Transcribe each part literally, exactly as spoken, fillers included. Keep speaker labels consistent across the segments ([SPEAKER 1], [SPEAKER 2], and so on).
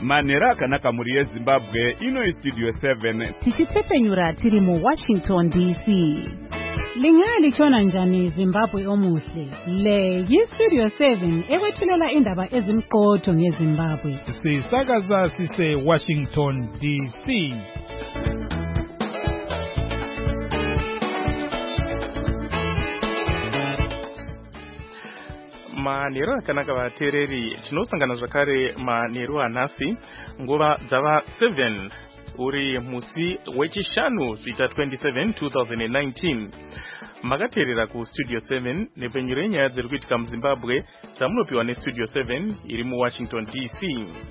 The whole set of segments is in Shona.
[SPEAKER 1] manhero akanaka muri yeZimbabwe. Ino Studio seven
[SPEAKER 2] tichitsepenyura tiri mu Washington D C. Lingali chona njani Zimbabwe omuhle. Le yiStudio seven ekwethulela indaba ezimqotho ngeZimbabwe.
[SPEAKER 3] Sisakaza sise Washington D C.
[SPEAKER 4] manhero akanaka vateereri, tinosangana zvakare manhero anhasi nguva dzava seven uri musi wechishanu zvita twenty-seven twenty nineteen. Makateerera kuStudio seven nepenyuro yenyaya dziri kuitika muZimbabwe dzamunopiwa neStudio seven iri muWashington D C.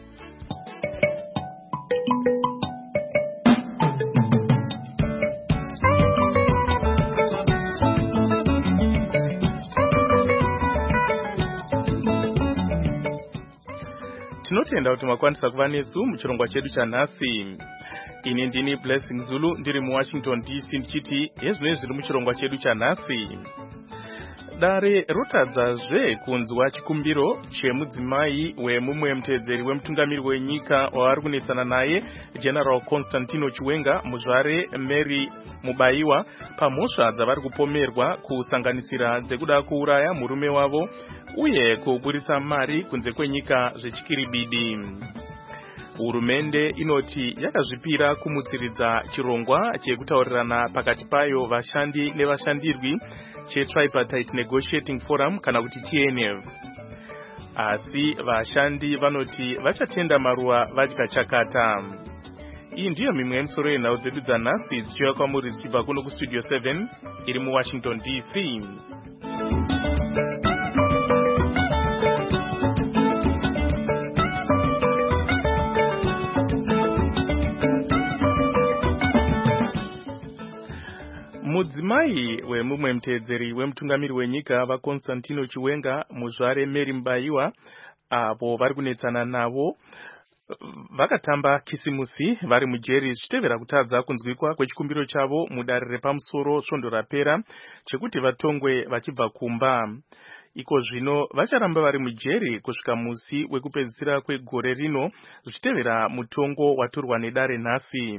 [SPEAKER 4] Tinotenda kuti makwanisa kuva nesu muchirongwa chedu chanhasi. Ini ndini Blessing Zulu ndiri muWashington D C ndichiti hezvinezvi zviri muchirongwa chedu chanhasi. Dare rotadzazve kunzwa chikumbiro chemudzimai wemumwe muteedzeri wemutungamiri wenyika wavari kunetsana naye General Constantino Chiwenga muzvare Mary Mubaiwa pamhosva dzavari kupomerwa kusanganisira dzekuda kuuraya murume wavo uye kuburitsa mari kunze kwenyika zvechikiribidi. Hurumende inoti yakazvipira kumutsiridza chirongwa chekutaurirana pakati payo vashandi nevashandirwi cheTripartite Negotiating Forum kana kuti T N F. Asi vashandi vanoti vachatenda maruva vadya chakata. Iyi ndiyo mimwe yemisoro yenhau dzedu dzanhasi dzichiuya kwamuri dzichibva kuno kuStudio seven iri muWashington D C. Mudzimai wemumwe muteedzeri wemutungamiri wenyika vaConstantino Chiwenga muzvare Mary Mubaiwa avo vari kunetsana navo vakatamba kisimusi vari mujeri zvichitevera kutadza kunzwikwa kwechikumbiro chavo mudare repamusoro svondo rapera chekuti vatongwe vachibva kumba. Iko zvino vacharamba vari mujeri kusvika musi wekupedzisira kwegore rino zvichitevera mutongo watorwa nedare nhasi.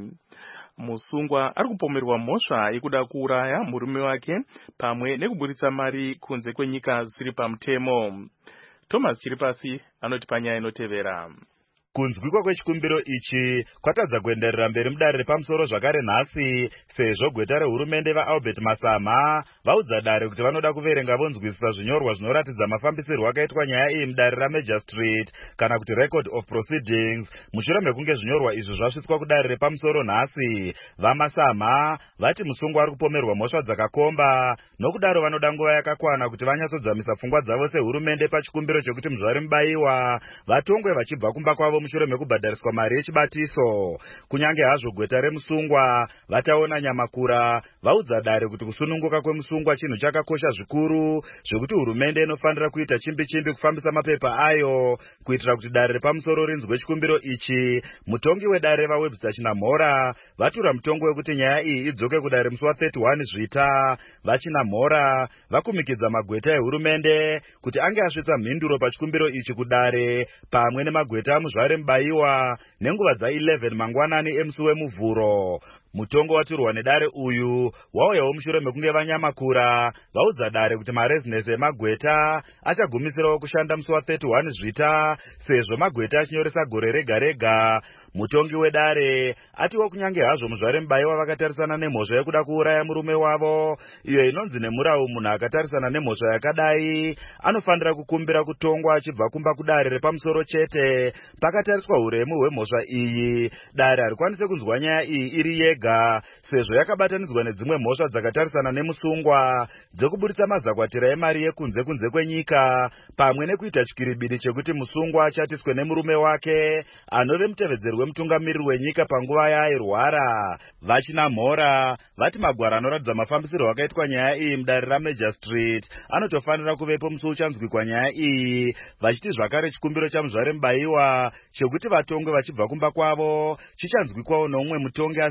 [SPEAKER 4] Musungwa ari kupomerwa mhosva yekuda kuuraya murume wake pamwe nekuburitsa mari kunze kwenyika zvisiri pamutemo. Thomas Chiripasi anoti panyaya inotevera.
[SPEAKER 5] Kunzwikwa kwechikumbiro ichi kwatadza kuenderera mberi mudare repamusoro zvakare nhasi sezvo gweta rehurumende vaAlbert Masama vaudza dare kuti vanoda kuverenga vonzwisisa zvinyorwa zvinoratidza mafambisirwo akaitwa nyaya iyi mudare raMajor Street kana kuti Record of Proceedings mushure mekunge zvinyorwa izvi zvasvitswa kudare repamusoro nhasi. VaMasama vati musungwa ari kupomerwa mhosva dzakakomba nokudaro vanoda nguva yakakwana kuti vanyatsodzamisa pfungwa dzavo sehurumende pachikumbiro chekuti muzvari Mubaiwa vatongwe vachibva kumba kwavo mushure mekubhadhariswa mari yechibatiso. Kunyange hazvo gweta remusungwa vataona nyamakura vaudza dare kuti kusununguka kwemusungwa chinhu chakakosha zvikuru zvekuti hurumende inofanira kuita chimbi chimbi kufambisa mapepa ayo kuitira kuti dare repamusoro rinzwe chikumbiro ichi. Mutongi wedare vaWebster Chinamhora vatura mutongo wekuti nyaya iyi idzoke kudare musi wa thirty-one zvita. VaChinamhora vakumikidza magweta ehurumende kuti ange asvitsa mhinduro pachikumbiro ichi kudare pamwe nemagweta amuzvare Mubaiwa nenguva dza-eleven mangwanani emusi wemuvhuro. Mutongo watirwa nedare uyu wauyawo mushure mekunge vanyamakura vaudza dare kuti marezinesi emagweta achagumisirawo kushanda musi wa thirty-one zvita sezvo magweta achinyoresa gore rega rega. Mutongi wedare atiwo kunyange hazvo muzvare Mubaiwa vakatarisana nemhosva yekuda kuuraya murume wavo iyo inonzi nemurau munhu akatarisana nemhosva yakadai anofanira kukumbira kutongwa achibva kumba kudare repamusoro chete pakatariswa uremu hwemhosva iyi. Dare harikwanise kunzwa nyaya iyi iri yega sezvo yakabatanidzwa nedzimwe mhosva dzakatarisana nemusungwa dzekuburitsa mazakwatira emari yekunze kunze kwenyika pamwe nekuita chikiribidi chekuti musungwa achatiswe nemurume wake anove mutevedzeri wemutungamiriri wenyika panguva yaairwara. VaChinamhora vati magwaro anoratidza mafambisirwo akaitwa nyaya iyi mudare raMajor Street anotofanira kuvepo musi uchanzwikwa nyaya iyi, vachiti zvakare chikumbiro chamuzvare Mubaiwa chekuti vatongwe vachibva kumba kwavo chichanzwikwawo noumwe mutongi asiri iye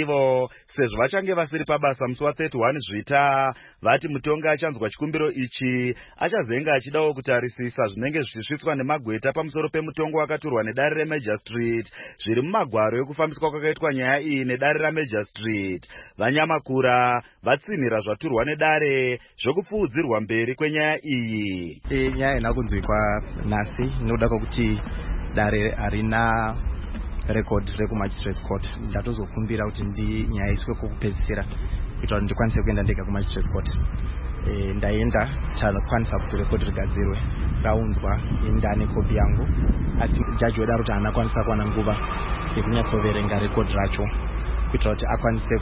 [SPEAKER 5] ivo sezvo vachange vasiri pabasa musi wa31 Zvita. Vati mutongi achanzwa chikumbiro ichi achazenga achidawo kutarisisa zvinenge zvichisvitswa nemagweta pamusoro pemutongo wakaturwa nedare reMajor Street zviri mumagwaro ekufambiswa kwakaitwa nyaya iyi nedare raMajor Street. Vanyamakura vatsinhira zvaturwa nedare zvokupfuudzirwa mberi kwenyaya iyi.
[SPEAKER 6] Nyaya ina kunzwikwa nhasi inoda kuti dare harina record rekumagistrates court. Ndatozokumbira kuti ndi nyaya iswe kokupedzisira kuitira kuti ndikwanise kuenda ndega kumagistrates court. E, ndaenda takwanisa kuti record rigadzirwe raunzwa indane kopi yangu, asi jaji wedaro kuti haana kwanisa kuwana nguva yekunyatsoverenga record racho kuitira kuti akwanise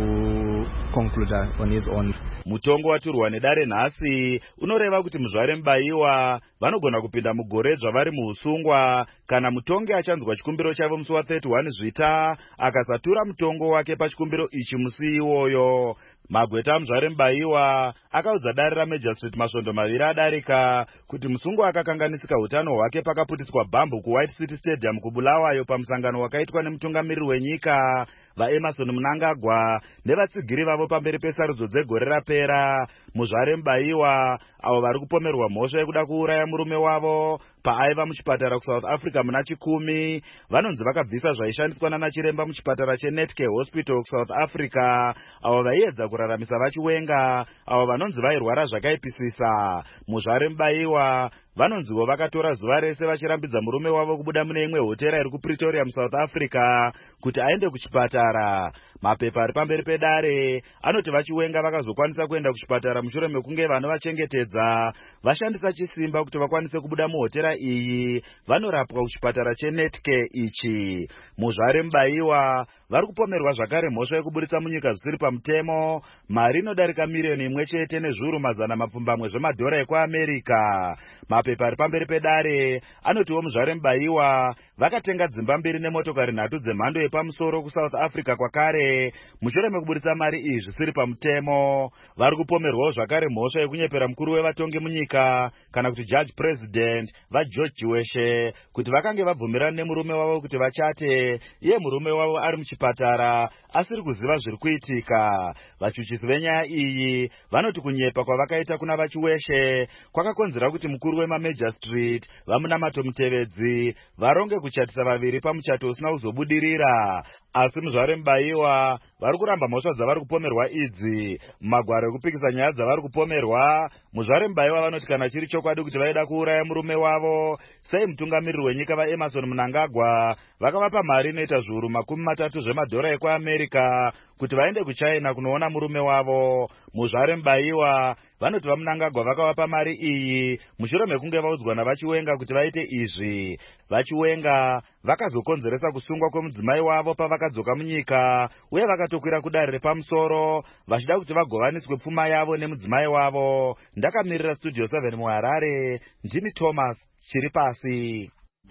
[SPEAKER 6] kuconclude on his own.
[SPEAKER 5] Mutongo waturwa nedare nhasi unoreva kuti muzvare Mubayiwa vanogona kupinda mugore zvavari muusungwa kana mutongi achanzwa chikumbiro chavo musi wa31 Zvita akasatura mutongo wake pachikumbiro ichi musi iwoyo. Magweta muzvare Mubayiwa akaudza dare raMajor Street masvondo maviri adarika kuti musungwa akakanganisika utano hwake pakaputiswa bhambu kuWhite City Stadium kuBulawayo pamusangano wakaitwa nemutungamiriri wenyika vaEmerson Mnangagwa nevatsigiri vavo pamberi pesarudzo dzegore rapera. Muzvare Mubayiwa avo vari kupomerwa mhosva yekuda kuuraya murume wavo paaiva muchipatara kuSouth Africa muna chikumi vanonzi vakabvisa zvaishandiswa nana chiremba muchipatara cheNetcare Hospital kuSouth Africa avo vaiedza kuraramisa vachiwenga avo vanonzi vairwara zvakaipisisa. Muzvare Mubayiwa vanonziwo vakatora zuva rese vachirambidza murume wavo kubuda mune imwe hotera iri kuPretoria muSouth Africa kuti aende kuchipatara. Mapepa ari pamberi pedare anoti vachiwenga vakazokwanisa kuenda kuchipatara mushure mekunge vanovachengetedza vashandisa chisimba kuti vakwanise kubuda muhotera iyi vanorapwa kuchipatara cheNetcare ichi. Muzvare Mubayiwa vari kupomerwa zvakare mhosva yekuburitsa munyika zvisiri pamutemo mari inodarika miriyoni imwe chete nezviuru mazana mapfumbamwe zvemadhora ekuAmerika. Mapepa ari pamberi pedare anotiwo muzvare Mubayiwa vakatenga dzimba mbiri nemotokari nhatu dzemhando yepamusoro kuSouth Africa kwakare mushure mekuburitsa mari iyi zvisiri pamutemo. Vari kupomerwawo zvakare mhosva yekunyepera mukuru wevatongi munyika kana kuti judge president vaGeorge Chiweshe kuti vakange vabvumirana nemurume wavo kuti vachate iye murume wavo ari muchipatara asiri kuziva zviri kuitika. Vachuchisi venyaya iyi vanoti kunyepa kwavakaita kuna vaChiweshe kwakakonzera kuti mukuru wemaMajor Street vamunamato Mutevedzi varonge kuchatisa vaviri pamuchato usina kuzobudirira. Asi muzvare Mubayiwa vari kuramba mhosva dzavari kupomerwa idzi. Mumagwaro ekupikisa nyaya dzavari kupomerwa, muzvare Mubayiwa vanoti kana chiri chokwadi kuti vaida kuuraya murume wavo sei mutungamiriri wenyika vaEmerson Mnangagwa vakavapa mari inoita zviuru makumi matatu zvemadhora ekuAmerika kuti vaende kuChina kunoona murume wavo. Muzvare Mubayiwa vanoti vaMnangagwa vakavapa mari iyi mushure mekunge vaudzwa navachiwenga kuti vaite izvi. Vachiwenga vakazokonzeresa kusungwa kwemudzimai wavo pavakadzoka munyika uye vakatokwira kudare repamusoro vachida kuti vagovaniswe pfuma yavo nemudzimai wavo. Ndakamirira Studio seven muHarare, ndini Thomas Chiripasi.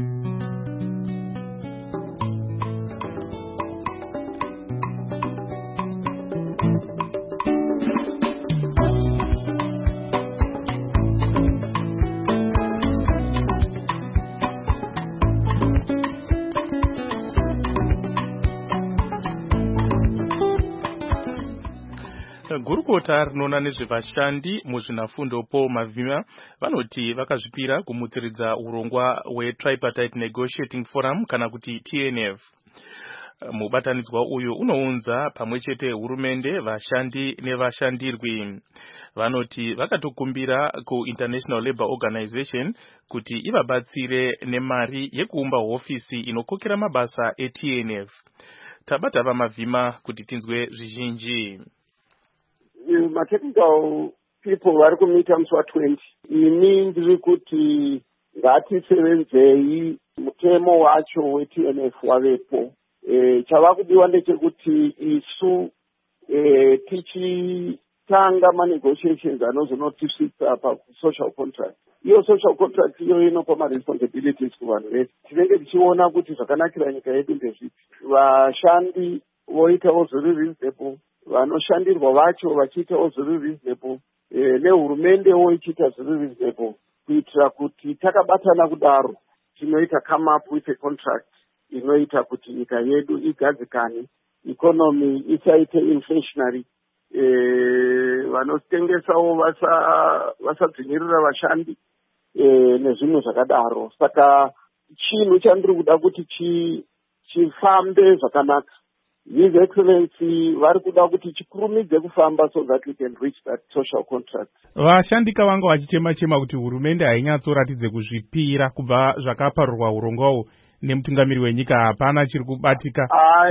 [SPEAKER 4] Gurukota rinoona nezvevashandi muzvinafundo Paul Mavhima vanoti vakazvipira kumutsiridza urongwa hweTripartite Negotiating Forum kana kuti T N F. Mubatanidzwa uyu unounza pamwe chete hurumende, vashandi nevashandirwi. Vanoti vakatokumbira kuInternational Labour Organization kuti ivabatsire nemari yekuumba hofisi inokokera mabasa eT N F. Tabata vaMavhima kuti tinzwe zvizhinji.
[SPEAKER 7] Ma-technical people vari kumita musi wa20 ini ndiri kuti ngatisevenzei mutemo wacho weT N F wavepo. E, chava kudiwa ndechekuti isu e, tichitanga ma-negotiations anozonotisvitsa pa-social contract. Iyo social contract iyo inopa ma-responsibilities kuvanhu vese. Tinenge tichiona kuti zvakanakira nyika yedu ndezvipi. Vashandi voitawo zviri reasonable, vanoshandirwa vacho vachiitawo zviri reasonable, e, nehurumende ichiita zviri reasonable, kuitira kuti takabatana kudaro tinoita come up with a contract inoita kuti nyika yedu igadzikane economy isaite inflationary, vanotengesawo vasadzvinyirira vashandi nezvimwe zvakadaro. Saka chinhu chandiri kuda kuti chifambe zvakanaka. His Excellency vari kuda kuti chikurumidze kufamba so that we can reach that social contract.
[SPEAKER 3] Vashandi kavanga vachichema chema kuti hurumende hainyatsoratidze kuzvipira kubva zvakaparurwa urongwawo nemutungamiri wenyika, hapana chiri kubatika.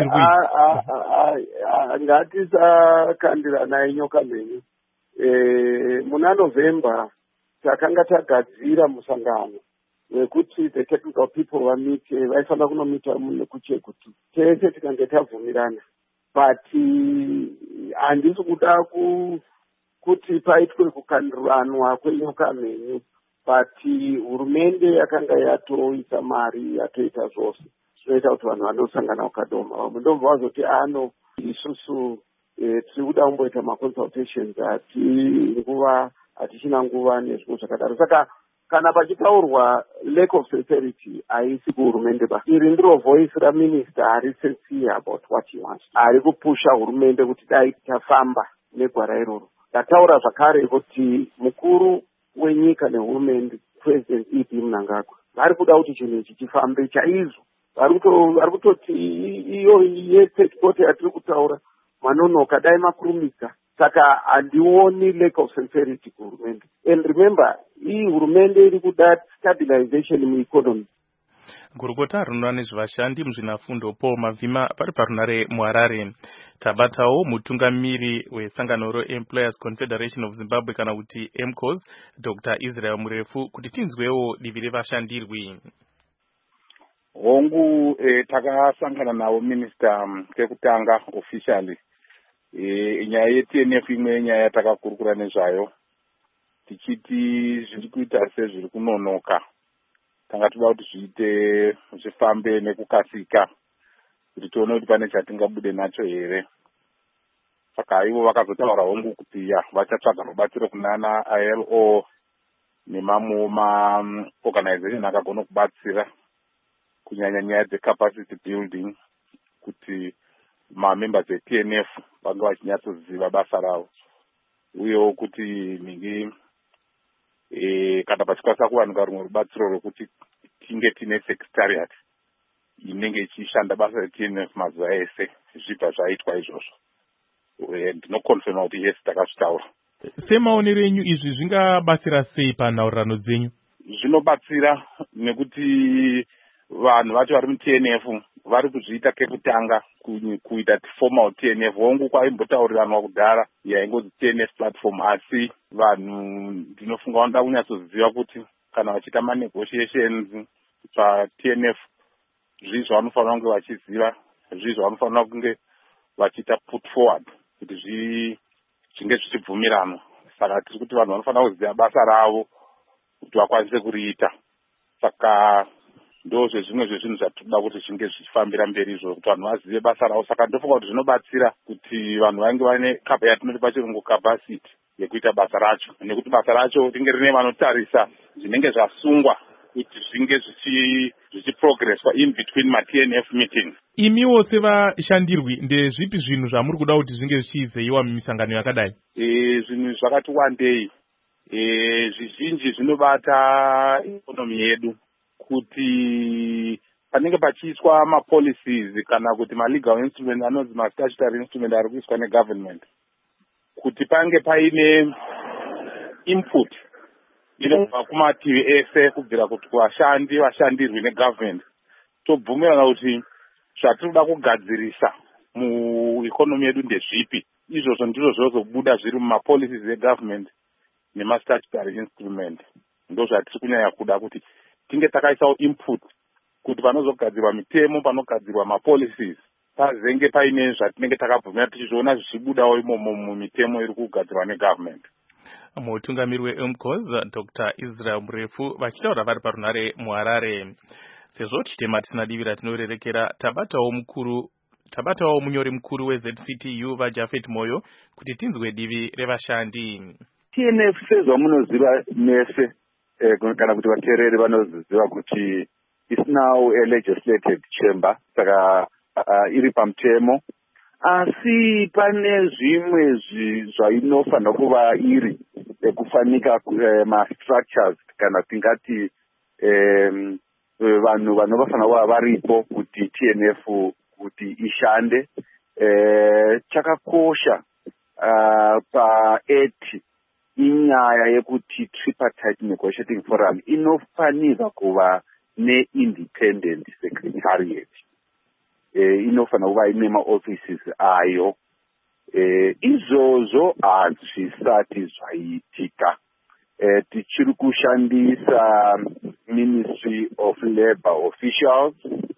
[SPEAKER 7] Ngatisakandirana nyoka mhenyu. Muna November takanga tagadzira musangano wekuti the technical people vamite, vaifana kunomita kuchekutu tese tikange tabvumirana, but handisi kuda kuti paitwe kukandiranwa kwenyoka mhenyu, but hurumende yakanga yatoisa mari yatoita zvose zvinoita kuti vanhu vanosangana kukadoma. Vamwe ndobva vazoti ano isusu tiri kuda kumboita maconsultations, hati nguva hatichina nguva nezvimwe zvakadaro. Saka kana pachitaurwa lack of sincerity haisi kuhurumende basi. Iri ndiro voice raminister ari sincere about what he wants, ari kupusha hurumende kuti dai tafamba negwara iroro. Ndataura zvakare kuti mukuru wenyika nehurumende President E P Mnangagwa vari kuda kuti chinhu ichi chifambe chaizvo. Vari kutoti iyo yepetikote yatiri kutaura manonoka dai makurumidza. Saka handioni lack of sincerity kuhurumende. And remember, hii hurumende iri kuda stabilization mueconomy.
[SPEAKER 4] Gurukota runwa nezvevashandi muzvinafundo Paul Mavhima pari parunare muHarare. Tabatawo mutungamiri wesangano reEmployers Confederation of Zimbabwe kana kuti M C O S, Doctor Israel Murefu, kuti tinzwewo divi revashandirwi.
[SPEAKER 8] Hongu eh, takasangana nawo minister sekutanga officially. E, nyaya ye-T N F imwe nyaya yatakakurukura nezvayo tichiti zviri kuita sezviri kunonoka, tanga toda kuti zviite zvifambe nekukasika kuti tione kuti pane chatingabude nacho here. Saka ivo vakazotaura hongu kuti ya vachatsvaga rubatsiro kunana I L O nemamwe maorganization akagona kubatsira kunyanya nyaya dzecapacity building kuti mamembers e-T N F vange vachinyatsoziva basa ravo, uyewo kuti mingi e, kana pachikwanisa kuwanika rumwe rubatsiro rwekuti tinge tine secretariat inenge ichishanda basa re-T N F mazuva ese zvibva zvaitwa izvozvo. Ndinokonfirma kuti yes takazvitaura.
[SPEAKER 3] Semaonero enyu izvi zvingabatsira sei panhaurirano dzenyu?
[SPEAKER 8] Zvinobatsira nekuti vanhu vacho vari mu-T N F vari kuzviita kekutanga kuita formal T N F. Hongu kwaimbotaurirana kudhara yaingozi T N F platform, asi vanhu ndinofunga vanoda kunyatsoziva kuti kana vachiita manegotiations pa-T N F zvii zvavanofanira kunge vachiziva, zvii zvavanofanira kunge vachiita put forward kuti zvinge zvichibvumiranwa. Saka tiri kuti vanhu vanofanira kuziva basa ravo kuti vakwanise kuriita. Saka ndo zvezvimwe zvezvinhu zvatinoda kuti zvinge zvichifambira mberi izvo, kuti vanhu vazive basa ravo. Saka ndofunga kuti zvinobatsira kuti vanhu vange vane yatinoti pachirungu capacity yekuita basa racho, nekuti basa racho ringe rine vanotarisa zvinenge zvasungwa kuti zvinge zvichiprogresswa in between ma-T N F meetings.
[SPEAKER 3] Imiwo sevashandirwi ndezvipi zvinhu zvamuri kuda kuti zvinge zvichizeyiwa mumisangano yakadai?
[SPEAKER 8] E, zvinhu zvakati wandei. E, zvizhinji zvinobata ikonomi yedu, kuti panenge pachiiswa ma-policies kana kuti ma-legal instrument anonzi ma-statutory instrument ari kuiswa ne-government, kuti pange paine input inobva kumativi ese kubvira kuti kuvashandi vashandirwi ne-government, tobvumirana kuti zvatinoda kugadzirisa mueconomy yedu ndezvipi. Izvozvo ndizvo zvozobuda zviri muma-policies e-government nema-statutory instrument. Ndo zvatiri kunyanya kuda kuti tinge takaisawo input kuti panozogadzirwa mitemo, panogadzirwa ma-policies, pazenge paine zvatinenge takabvumira tichizviona zvichibudawo imomo mumitemo iri kugadzirwa ne-government.
[SPEAKER 4] Mutungamiri we-M C O S, Doctor Israel Murefu, vachitaura vari parunare muHarare. Sezvo tichitema tisina divi ratinorerekera, tabatawo mukuru tabatawo munyori mukuru we-Z C T U vaJafet Moyo kuti tinzwe divi revashandi.
[SPEAKER 9] T N F sezvo munoziva mese eh, kana kuti vateereri vanoziva kuti is now a legislated chamber, saka uh, iri pamutemo asi pane zvimwe zvainofanira kuva iri kufanika ma-structures kana tingati um, vanhu vanofanira kuva varipo kuti T N F kuti ishande. Eh, chakakosha uh, pa-eighty inyaya yekuti tripartite negotiating forum inofanira kuva ne-independent secretariat. Eh, inofanira kuva ine ma-offices ayo. Eh, izvozvo hazvisati zvaitika. Eh, tichiri kushandisa Ministry of Labour officials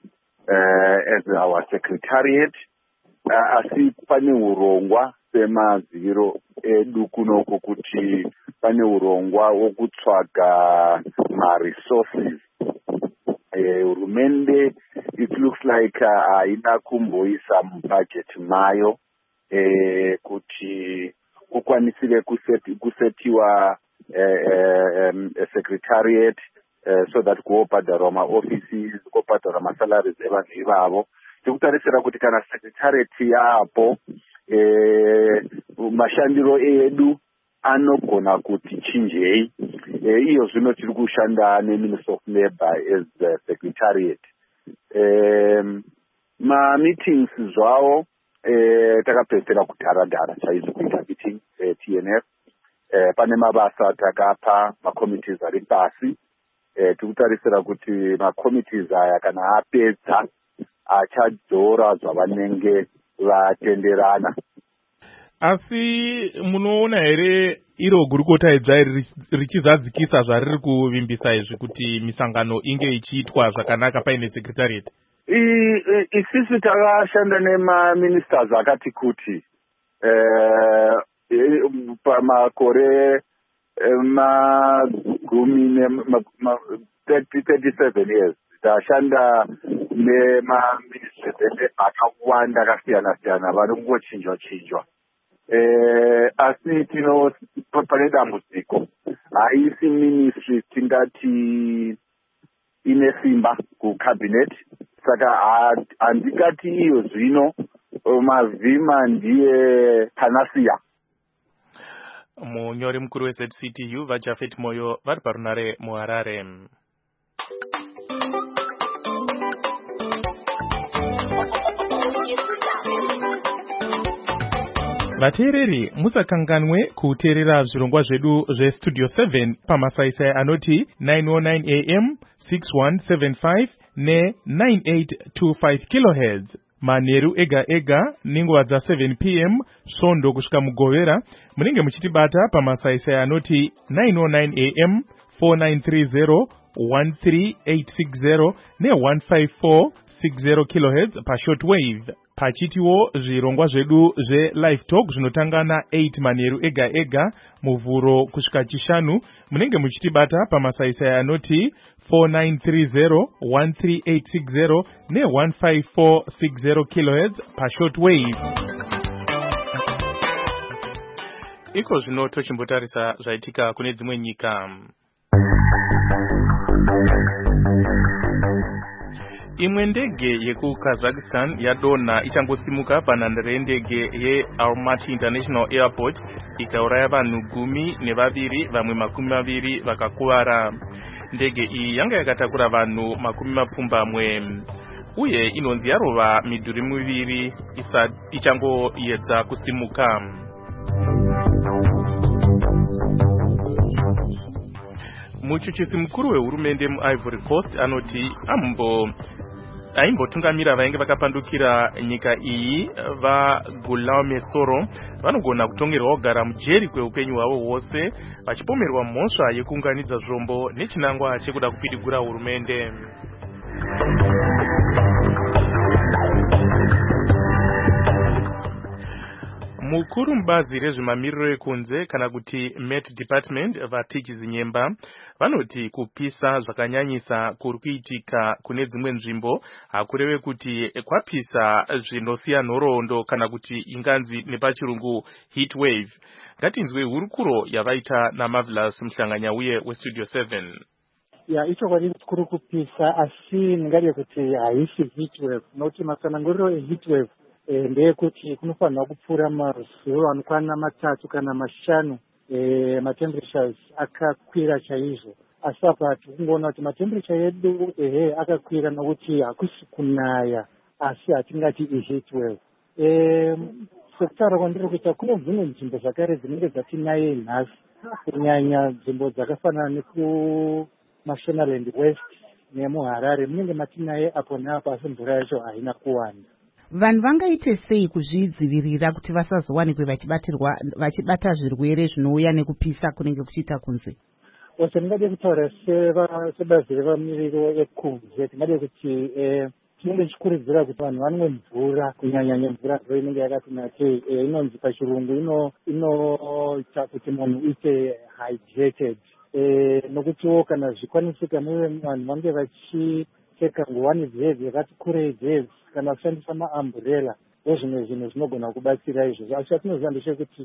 [SPEAKER 9] uh, as our secretariat. Uh, asi pane urongwa semaziviro edu kunoko kuti pane urongwa wokutsvaga ma-resources. Hurumende uh, it looks like haina uh, kumboisa mubudget mayo uh, kuti kukwanisire kuseti, kusetiwa uh, uh, um, a secretariat uh, so that kuobhadharwa ma-offices, kuobhadharwa ma-salaries evanhu ivavo. Tikutarisira kuti kana secretariat yapo eh, mashandiro edu anogona kuti chinjei. Eh, iyo zvino tiri kushanda neMinister of Labour as the secretariat. Eh, ma-meetings zvawo eh, takapedzera kudhara-dhara chaizvo kuita meeting eh, T N F. Eh, pane mabasa takapa ma-committees ari pasi. Eh, tikutarisira kuti ma-committees aya kana apedza achadzora zvavanenge vatenderana.
[SPEAKER 3] Asi munoona here iro gurukota idzai richizadzikisa zvariri kuvimbisa izvi kuti misangano inge ichiitwa zvakanaka paine secretariat?
[SPEAKER 9] Isisi takashanda nema-ministers akati kuti eh, pamakore magumi thirty-seven years tashanda nema-ministries akawanda akasiyana-siyana vanongochinjwa chinjwa. Eh, asi tino pane dambudziko haisi ministry tingati ine simba kucabinet, saka handikati iyo zvino Mavhima ndiye panasiya.
[SPEAKER 4] Munyori mukuru we Z C T U vaJafet Moyo vari parunare muHarare.
[SPEAKER 3] Vateereri musakanganwe kuteerera zvirongwa zvedu zvestudio seven pamasaisai anoti nine oh nine A M, six one seven five ne nine eight two five kilohertz. Manheru ega ega ninguva dza seven P M svondo kusvika mugovera munenge muchitibata pamasaisai anoti nine oh nine A M, four nine three zero, one three eight six zero ne one five four six zero kilohertz pashortwave. Pachitiwo zvirongwa zvedu zve-live talk zvinotanga na eight manheru ega ega muvhuro kusvika chishanu munenge muchitibata pamasaisai anoti four nine three zero, one three eight six zero ne one five four six zero kilohertz pashortwave.
[SPEAKER 4] Iko zvino tochimbotarisa zvaitika kune dzimwe nyika. Imwe ndege yekuKazakhstan yadonha ichangosimuka panhandare yendege yeAlmaty International Airport ikauraya vanhu gumi nevaviri vamwe makumi maviri vakakuvara. Ndege iyi yanga yakatakura vanhu makumi mapfumbamwe uye inonzi yarova midhuri miviri ichangoedza kusimuka. Muchuchisi mukuru wehurumende muIvory Coast anoti ambo aimbotungamira vainge vakapandukira nyika iyi vaGulame Soro vanogona kutongerwa kugara mujeri kweupenyu hwavo hwose vachipomerwa mhosva yekuunganidza zvombo nechinangwa chekuda kupidigura hurumende. Mukuru mubazi rezvemamiriro ekunze kana kuti Met Department vatichi zinyemba vanoti kupisa zvakanyanyisa kuri kuitika kune dzimwe nzvimbo hakureve kuti kwapisa zvinosiya nhoroondo kana kuti inganzi nepachirungu heat wave. Ngatinzwe hurukuro yavaita naMarvelous Muhlanganyauye weStudio seven.
[SPEAKER 10] Ya icho kwadi kuri kupisa asi ningade kuti haisi heat wave noti masananguriro e heat wave e, ndeyekuti kunofanira kupfuura mazuva anokwana matatu kana mashanu e, matemperatures akakwira chaizvo. Asi apa tikungoona kuti matemperature edu ehe akakwira nokuti hakusi kunaya asi hatingati heat wave. E, sekutaura kwandiri kuita kune dzimwe nzvimbo zvakare dzinenge dzatinaye nhasi kunyanya nzvimbo dzakafanana nekuMashonaland West nemuHarare munenge matinaye apo neapo asi mvura yacho haina kuwanda.
[SPEAKER 2] Vanhu vangaite sei kuzvidzivirira kuti vasazowanikwe vachibatirwa vachibata zvirwere zvinouya nekupisa kunenge kuchiita kunze?
[SPEAKER 10] Ose ndingade kutaura sebazi revamiriro ekunze tingade kuti tinenge tichikurudzira kuti vanhu vanwe mvura kunyanyanya mvura inenge yakati nakei inonzi pachirungu inoita kuti munhu uite hydrated nokutiwo kana zvikwanisika muve vanhu vange vachipfeka nguwani dzedzi yakati kurei dzedzi kana kushandisa maamburela nezvimwe zvinhu zvinogona kubatsira izvozvo. Asi atinoziva ndechekuti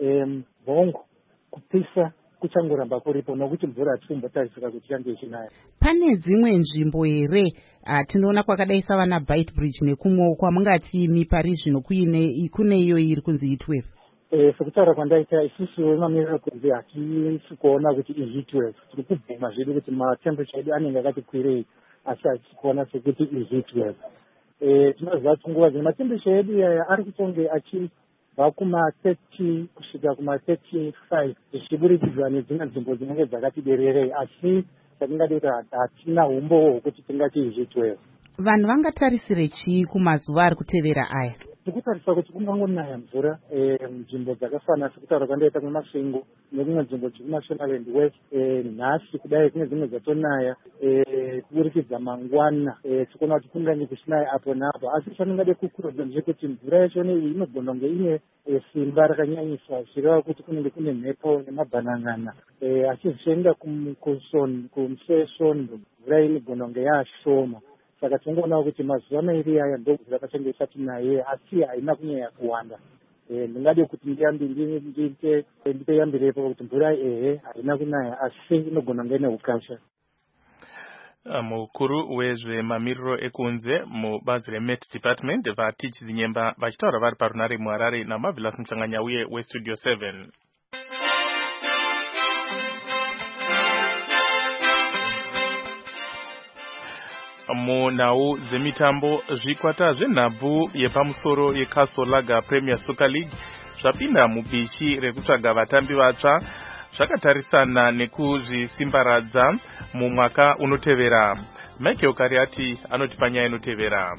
[SPEAKER 10] mhongo kupisa kuchangoramba kuripo nokuti mvura hatikumbotarisira kuti change ichinaya.
[SPEAKER 2] Pane dzimwe nzvimbo here tinoona kwakadai savana Bite Bridge nekumwewo kwamungati mipari zvino kune iyo iri kunzi heat wave?
[SPEAKER 10] Eh, sekutaura kwandaita isusu vemamiriro kunze hatisi kuona kuti i-heat wave. Tiri kubhema zvedu kuti matemperature edu anenge akati kwirei asi hatisi kuona sekuti i-heat wave. Eh, tinoziva kuti nguva dzine matemperature edu yaya ari kutonge achibva kuma-thirty kusvika kuma-thirty-five zvichiburikidza nedzimwe nzvimbo dzinenge dzakati bererei, asi chatingati hatina umbowo hwokuti tingati i-heat wave.
[SPEAKER 2] Vanhu vangatarisire chii kumazuva ari kutevera aya?
[SPEAKER 10] Tikutarisa kuti kungangonaya mvura nzvimbo dzakafanana sekutaura kwandaita kuMasvingo nekumwe nzvimbo dzekuMashonaland West nhasi kudai kune dzimwe dzatonaya kuburikidza mangwana tikuona kuti kungange kuchinaya apo napo, asi chatingade kukurudzira ndechekuti mvura yacho iyi inogona kunge ine simba rakanyanyisa zvireva kuti kunenge kune mhepo nemabhanan'ana asi zvichienda kumusesvondo mvura inogona kunge yaashoma. Saka tingoona kuti mazuva mairi aya ndomvura yakachange isati naye asi haina kunyanya kuwanda. Ndingade kuti ndipe yambirepo kuti mvura ehe haina kunaya asi inogona kunge ine ukasha.
[SPEAKER 4] Mukuru wezvemamiriro ekunze mubazi reMet Department vatichi zinyemba vachitaura vari parunare muHarare naMarvelous Muchanganya uye weStudio seven. Munhau dzemitambo zvikwata zvenhabvu yepamusoro yeCastle Lager Premier Soccer League zvapinda mubishi rekutsvaga vatambi vatsva zvakatarisana nekuzvisimbaradza mumwaka unotevera. Michael Kariati anoti panyaya inotevera.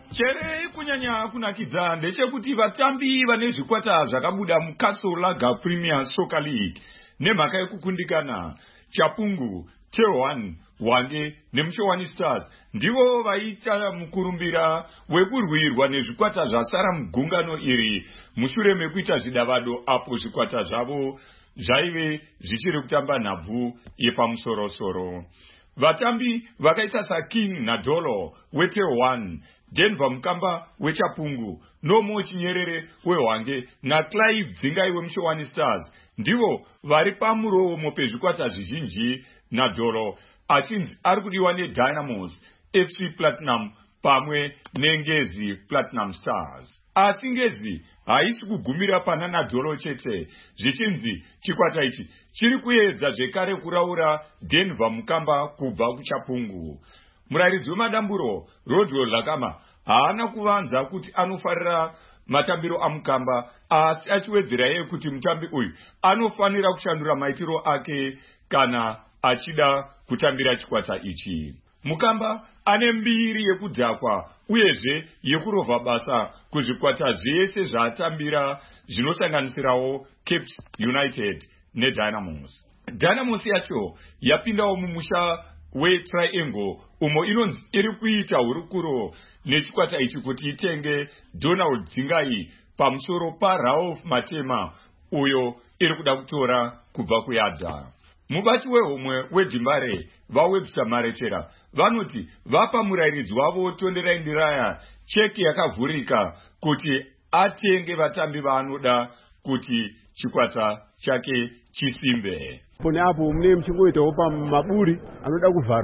[SPEAKER 11] Chere kunyanya kunakidza ndechekuti vatambi vane zvikwata zvakabuda muCastle Lager Premier Soccer League nemhaka yekukundikana Chapungu, T one, Wange neMushowani Stars ndivo vaita mukurumbira wekurwirwa nezvikwata zvasara mugungano iri mushure mekuita zvidavado apo zvikwata zvavo zvaive zvichiri kutamba nhabvu yepamusorosoro. Vatambi vakaita saKing naDolo weT one, Denver Mukamba weChapungu, Nomo Chinyerere weHwange naClive Dzingai weMushowani Stars ndivo vari pamuromo pezvikwata zvizhinji. naDolo achinzi ari kudiwa neDynamos, F C Platinum pamwe neNgezi Platinum Stars. Asi Ngezi haisi kugumira pana naDolo chete, zvichinzi chikwata ichi chiri kuedza zvekare kuraura Denver Mukamba kubva kuChapungu. Murairidzi wemadamburo Rodwell Lakama haana kuvanza kuti anofarira matambiro aMukamba, asi achiwedzera yeye kuti mutambi uyu anofanira kushandura maitiro ake kana achida kutambira chikwata ichi. Mukamba ane mbiri yekudhakwa uyezve yekurovha basa kuzvikwata zvese zvaatambira zvinosanganisirawo Cape United neDynamos. Dynamos yacho yapindawo mumusha weTriangle umo inonzi iri kuita hurukuro nechikwata ichi kuti itenge Donald Dzingai pamusoro paRalph Matema uyo iri kuda kutora kubva kuyadha. Mubati wehomwe weDimbare vaWebster Marechera vanoti vapa murairidzi wavo Tonderai Ndiraya cheki yakavhurika kuti atenge vatambi vaanoda kuti chikwata chake chisimbe.
[SPEAKER 12] Pone apo mune mchingoitawo pamaburi anoda kuvharwa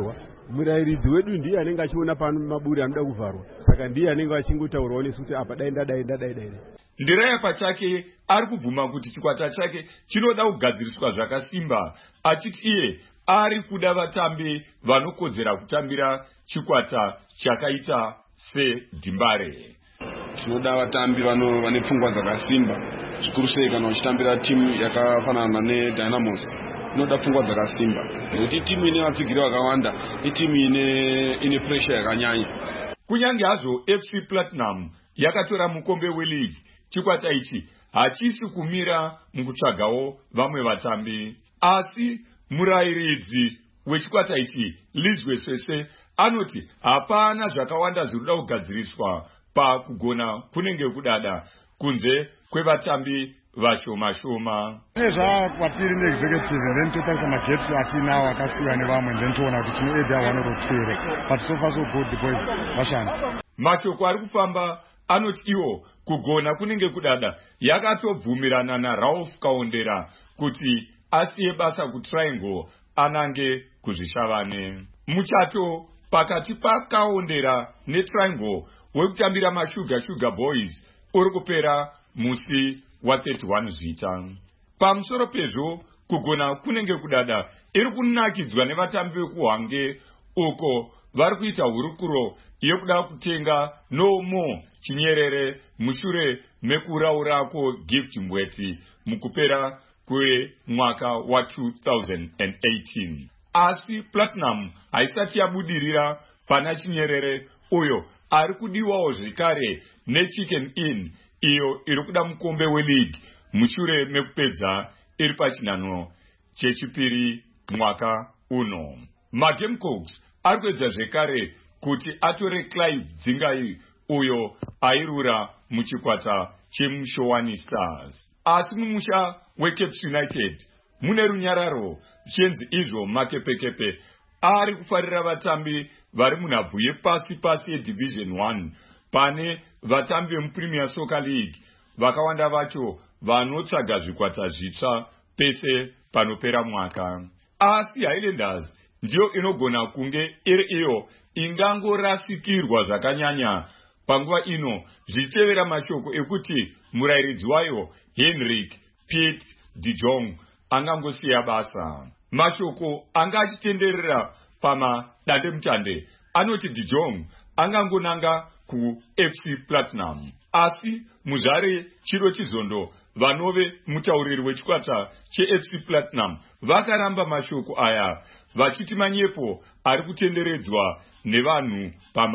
[SPEAKER 12] murairidzi wedu ndiye anenge achiona pano maburi anoda kuvharwa, saka ndiye anenge achingotaurawo nesu kuti apa dai ndadai ndadai dai.
[SPEAKER 11] Ndiraya pachake ari kubvuma kuti chikwata chake chinoda kugadziriswa zvakasimba, achiti iye ari kuda vatambi vanokodzera kutambira chikwata chakaita seDimbare.
[SPEAKER 13] Tinoda vatambi vane pfungwa dzakasimba, zvikuru sei kana uchitambira timu yakafanana neDynamos. Tinoda pfungwa dzakasimba nekuti timu ine vatsigiri vakawanda, itimu ine ine pressure yakanyanya.
[SPEAKER 11] Kunyange hazvo F C Platinum yakatora mukombe weLeague, chikwata ichi hachisi kumira mukutsvagawo vamwe vatambi, asi murairidzi wechikwata ichi Lizwe Sweswe anoti hapana zvakawanda zvinoda kugadziriswa pakugona kunenge kudada kunze kwevatambi vashoma shoma.
[SPEAKER 14] Nezva kwatiri neexecutive then totarisa magetsi atinawo akasiya nevamwe then toona kuti tinoedha vanorotwere, but so far so good, the boys vashanda.
[SPEAKER 11] Mashoko ari kufamba anoti iwo kugona kunenge kudada yakatobvumirana naRalph Kaondera kuti asiye basa kuTriangle anange kuzvishavane. Muchato pakati paKaondera neTriangle wekutambira maShuga Sugar Boys uri kupera musi wa thirty-one zvita. Pamusoro pezvo kugona kunenge kudada iri kunakidzwa nevatambi vekuHwange uko vari kuita hurukuro yekuda kutenga no more Chinyerere mushure mekuraurako Gift Mbweti mukupera kwemwaka wa two thousand eighteen. Asi Platinum haisati yabudirira pana Chinyerere uyo ari kudiwawo zvekare neChicken Inn iyo iri kuda mukombe weLeague mushure mekupedza iri pachinhano chechipiri mwaka uno. MaGamecox ari kuedza zvekare kuti atore Clive Dzingai uyo airura muchikwata cheMushowani Stars. Asi mumusha weCaps United mune runyararo zvichenzzi izvo makepekepe ari kufarira vatambi vari munhabvu yepasi pasi yeDivision one pane vatambi vemuPremier Soccer League vakawanda vacho vanotsvaga zvikwata zvitsva pese panopera mwaka. Asi Highlanders ndiyo inogona kunge iri iyo ingangorasikirwa zvakanyanya panguva ino zvichitevera mashoko ekuti murairidzi wayo Henrik Piet de Jong angangosiya basa. Mashoko anga achitenderera pamadandemutande anoti de Jong angangonanga kuF C Platinum, asi muzvare Chiro Chizondo vanove mutauriri wechikwata cheF C Platinum vakaramba mashoko aya vachiti manyepo ari kutenderedzwa nevanhu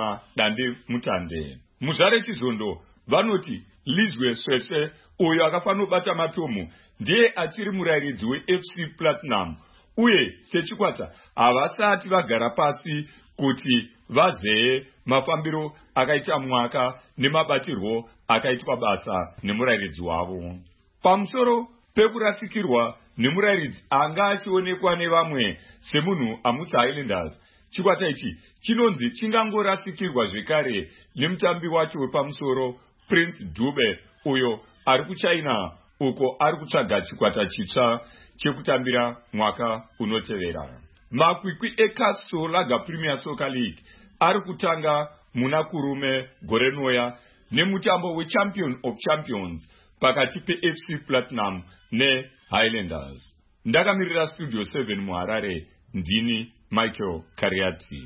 [SPEAKER 11] pamadandemutande. Muzvare Chizondo vanoti Lizwe Sweswe uyo akafanira kubata matomu ndiye achiri murairidzi weF C Platinum, uye sechikwata havasati vagara pasi kuti vazeye mafambiro akaita mwaka nemabatirwo akaitwa basa nemurairidzi wavo. Pamusoro pekurasikirwa nemurairidzi anga achionekwa nevamwe semunhu amutsa Highlanders, chikwata ichi chinonzi chingangorasikirwa zvekare nemutambi wacho wepamusoro Prince Dube uyo ari kuChina uko ari kutsvaga chikwata chitsva chekutambira mwaka unotevera. Makwikwi eCastle Lager Premier Soccer League ari kutanga muna kurume gore rinouya nemutambo weChampion of Champions pakati peF C Platinum neHighlanders. Ndakamirira Studio seven muHarare, ndini Michael Kariati.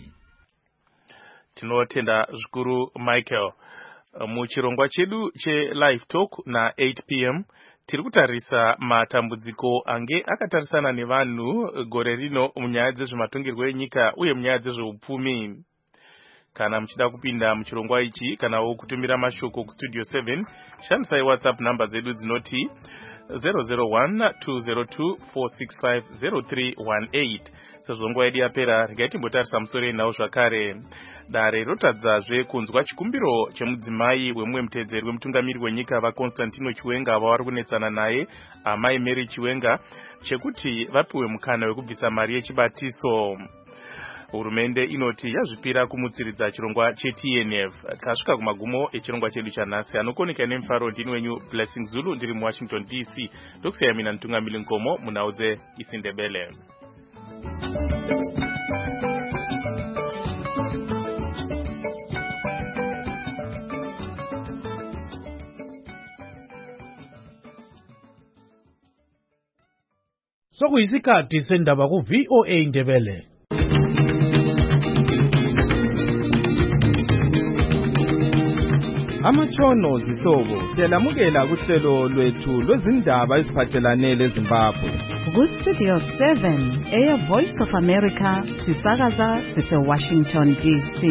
[SPEAKER 4] Tinotenda zvikuru Michael. Muchirongwa chedu cheLive Talk na eight p m tiri kutarisa matambudziko ange akatarisana nevanhu gore rino munyaya dzezvematongerwo enyika uye munyaya dzezveupfumi. Kana muchida kupinda muchirongwa ichi kanawo kutumira mashoko kuStudio seven, shandisai WhatsApp namba dzedu dzinoti zero zero one two zero two four six five zero three one eight. Sezvo nguva yedu yapera, regai timbotarisa musoro enhau zvakare. Dare rotadzazve kunzwa chikumbiro chemudzimai wemumwe mutedzeri wemutungamiri wenyika vaConstantino Chiwenga vavari kunetsana naye amai Mary Chiwenga chekuti vapiwe mukana wekubvisa mari yechibatiso. Hurumende inoti yazvipira kumutsiridza chirongwa cheT N F. Tasvika kumagumo echirongwa chedu chanhasi. Anokoneka nemufaro ndini wenyu Blessing Zulu, ndiri muWashington D C. Ndokusiyai mina Ntungamiri Nkomo munhau dzeIsindebele. Thank you.
[SPEAKER 15] Sokuyisikhathi sendaba ku V O A Ndebele.
[SPEAKER 16] Amatshono zihlobo siyalamukela kuhlelo lwethu lwezindaba eziphathelane leZimbabwe.
[SPEAKER 17] Ku Studio seven, Air Voice of America, sisakaza sise Washington D C.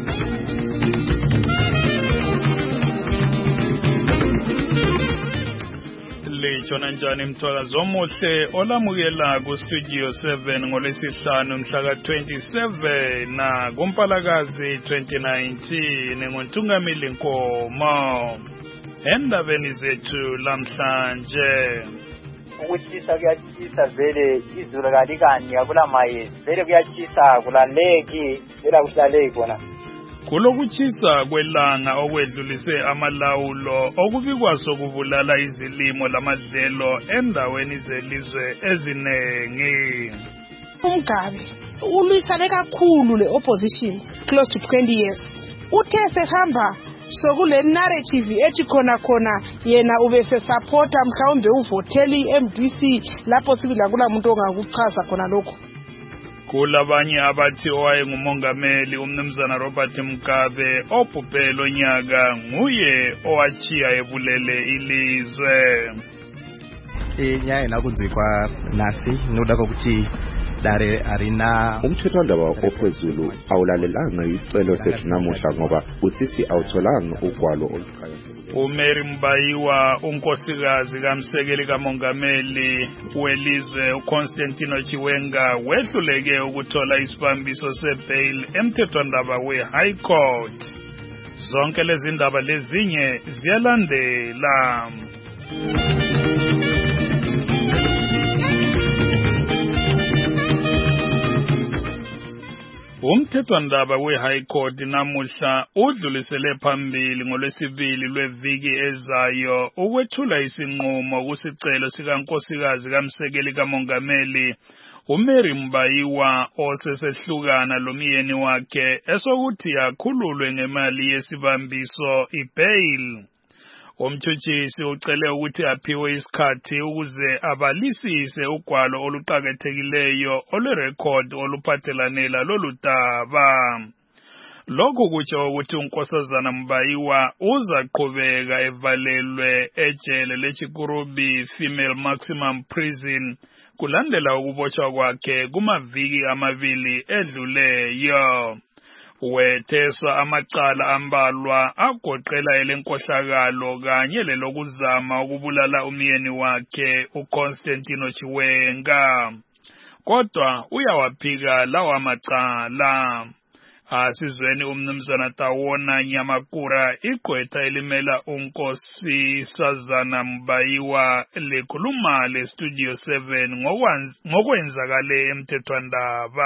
[SPEAKER 4] Lechona njani mthwakazi omuhle olamukela ku Studio seven ngolwesihlanu mhla ka twenty-seven na kuMpalakazi twenty nineteen ngontungamili Nkomo. Endabeni zethu lamhlanje
[SPEAKER 18] ukutshisa kuyatshisa vele izulu kalikani akula mayezi vele kuyatshisa kulaleki vela kuhlaleki kona
[SPEAKER 4] kulokutshisa kwelanga okwedlulise amalawulo okubikwa sokubulala izilimo lamadlelo endaweni zelizwe ezinengi.
[SPEAKER 19] Umgabe ulwisane kakhulu le opposition close to twenty years. Uthe sehamba sokule narrative ethi khona khona yena ubese supporta mhlawumbe uvoteli M D C lapho sibila kula muntu ongakuchaza khona lokho.
[SPEAKER 4] Kulabanye abathi owaye ngumongameli umnumzana Robert Mugabe obhubhele onyaka nguye owachiya ebulele ilizwe.
[SPEAKER 6] Inyaya nakunzikwa nasi noda kokuthi dare arina
[SPEAKER 20] umthethwandaba ophezulu awulalelanga isicelo sethu namuhla ngoba usithi awutholanga ugwalo oluqhakazileyo.
[SPEAKER 4] uMary Mbayiwa unkosikazi kamsekeli kamongameli welizwe uConstantino Chiwenga wehluleke ukuthola isibambiso sebail emthethwandaba weHigh Court. Zonke lezi ndaba lezinye ziyalandela. Umthethwandaba weHigh Court namuhla udlulisele phambili ngolwesibili lweviki ezayo ukwethula isinqumo kusicelo sikankosikazi kamsekeli kamongameli uMary Mbayiwa osesehlukana lomyeni wakhe esokuthi akhululwe ngemali yesibambiso ibail. Umthuthisi ucele ukuthi aphiwe isikhathi ukuze abalisise ugwalo oluqhakathekileyo olwerecord oluphathelane lolu daba. Lokhu kutsho ukuthi unkosazana Mbayiwa uzaqhubeka evalelwe ejele leChikurubi Female Maximum Prison kulandela ukubotshwa kwakhe kumaviki amabili edluleyo. Wetheswa amacala ambalwa agoqela elenkohlakalo kanye lelokuzama ukubulala umyeni wakhe uConstantino Chiwenga. Kodwa uyawaphika lawa macala. Asizweni umnumzana Tawona Nyamakura igqwetha elimela unkosazana Mbayiwa likhuluma le Studio seven ngokwenzakale emthethwandaba.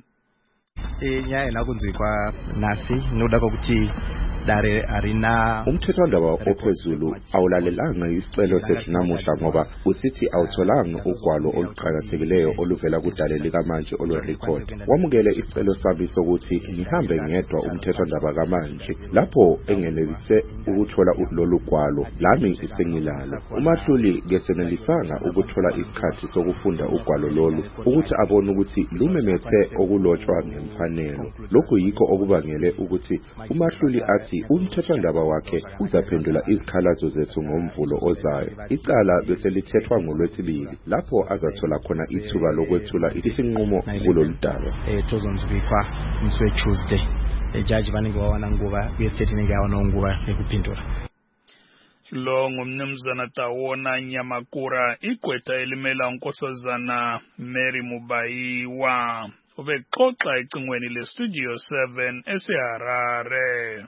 [SPEAKER 6] Inyaya nakunzikwa nasi noda kokuthi dare arina
[SPEAKER 20] umthethwandaba ophezulu awulalelanga isicelo sethu namuhla ngoba usithi awutholanga ugwalo oluqhakathekileyo oluvela kudale likamanje olwerecord. Wamukele isicelo sami sokuthi ngihambe ngedwa umthethwandaba kamanje lapho engenelise ukuthola lolu gwalo lami isengilala. Umahluli kesenelisanga ukuthola isikhathi sokufunda ugwalo lolu ukuthi abone ukuthi lumemethe okulotshwa ngemfanelo. Lokhu yikho okubangele ukuthi umahluli athi umthethwandaba wakhe uzaphendula izikhalazo zethu ngomvulo ozayo. Icala bese lithethwa ngolwesibili lapho azathola khona ithuba lokwethula isinqumo kulolu daba.
[SPEAKER 6] Eh tozonzikwa mswe Tuesday. Ejaji baningi wawana nguba kuyesithini ngawana nguba ekuphendula.
[SPEAKER 4] Lo ngumnumzana Tawona Nyamakura igqwetha elimela unkosazana Mary Mbayiwa. Ubexoxa ecingweni le Studio seven eseHarare.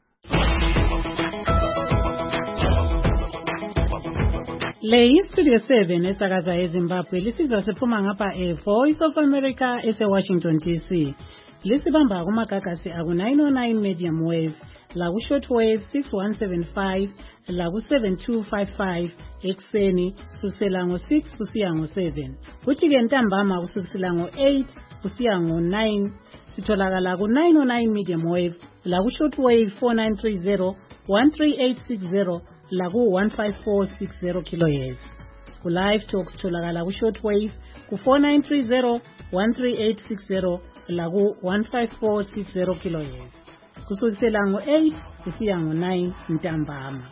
[SPEAKER 2] Le Studio seven esakaza eZimbabwe lisiza sephuma ngapha e Voice of America ese Washington D C. Lisibamba kumagagasi aku nine oh nine medium wave, la ku short wave six one seven five, la ku seven two five five ekseni kusela ngo six kusiya ngo seven. Kuthi ke ntambama kusukisela ngo eight kusiya ngo nine. Sitholakala ku nine oh nine medium wave, la ku short wave four nine three zero, one three eight six zero, la ku one five four six zero kilohertz. Ku live talks tholakala ku short wave ku-four nine three zero, one three eight six zero la ku-one five four six zero kilohertz kusukisela ngo-eight kusiya ngo-nine ntambama.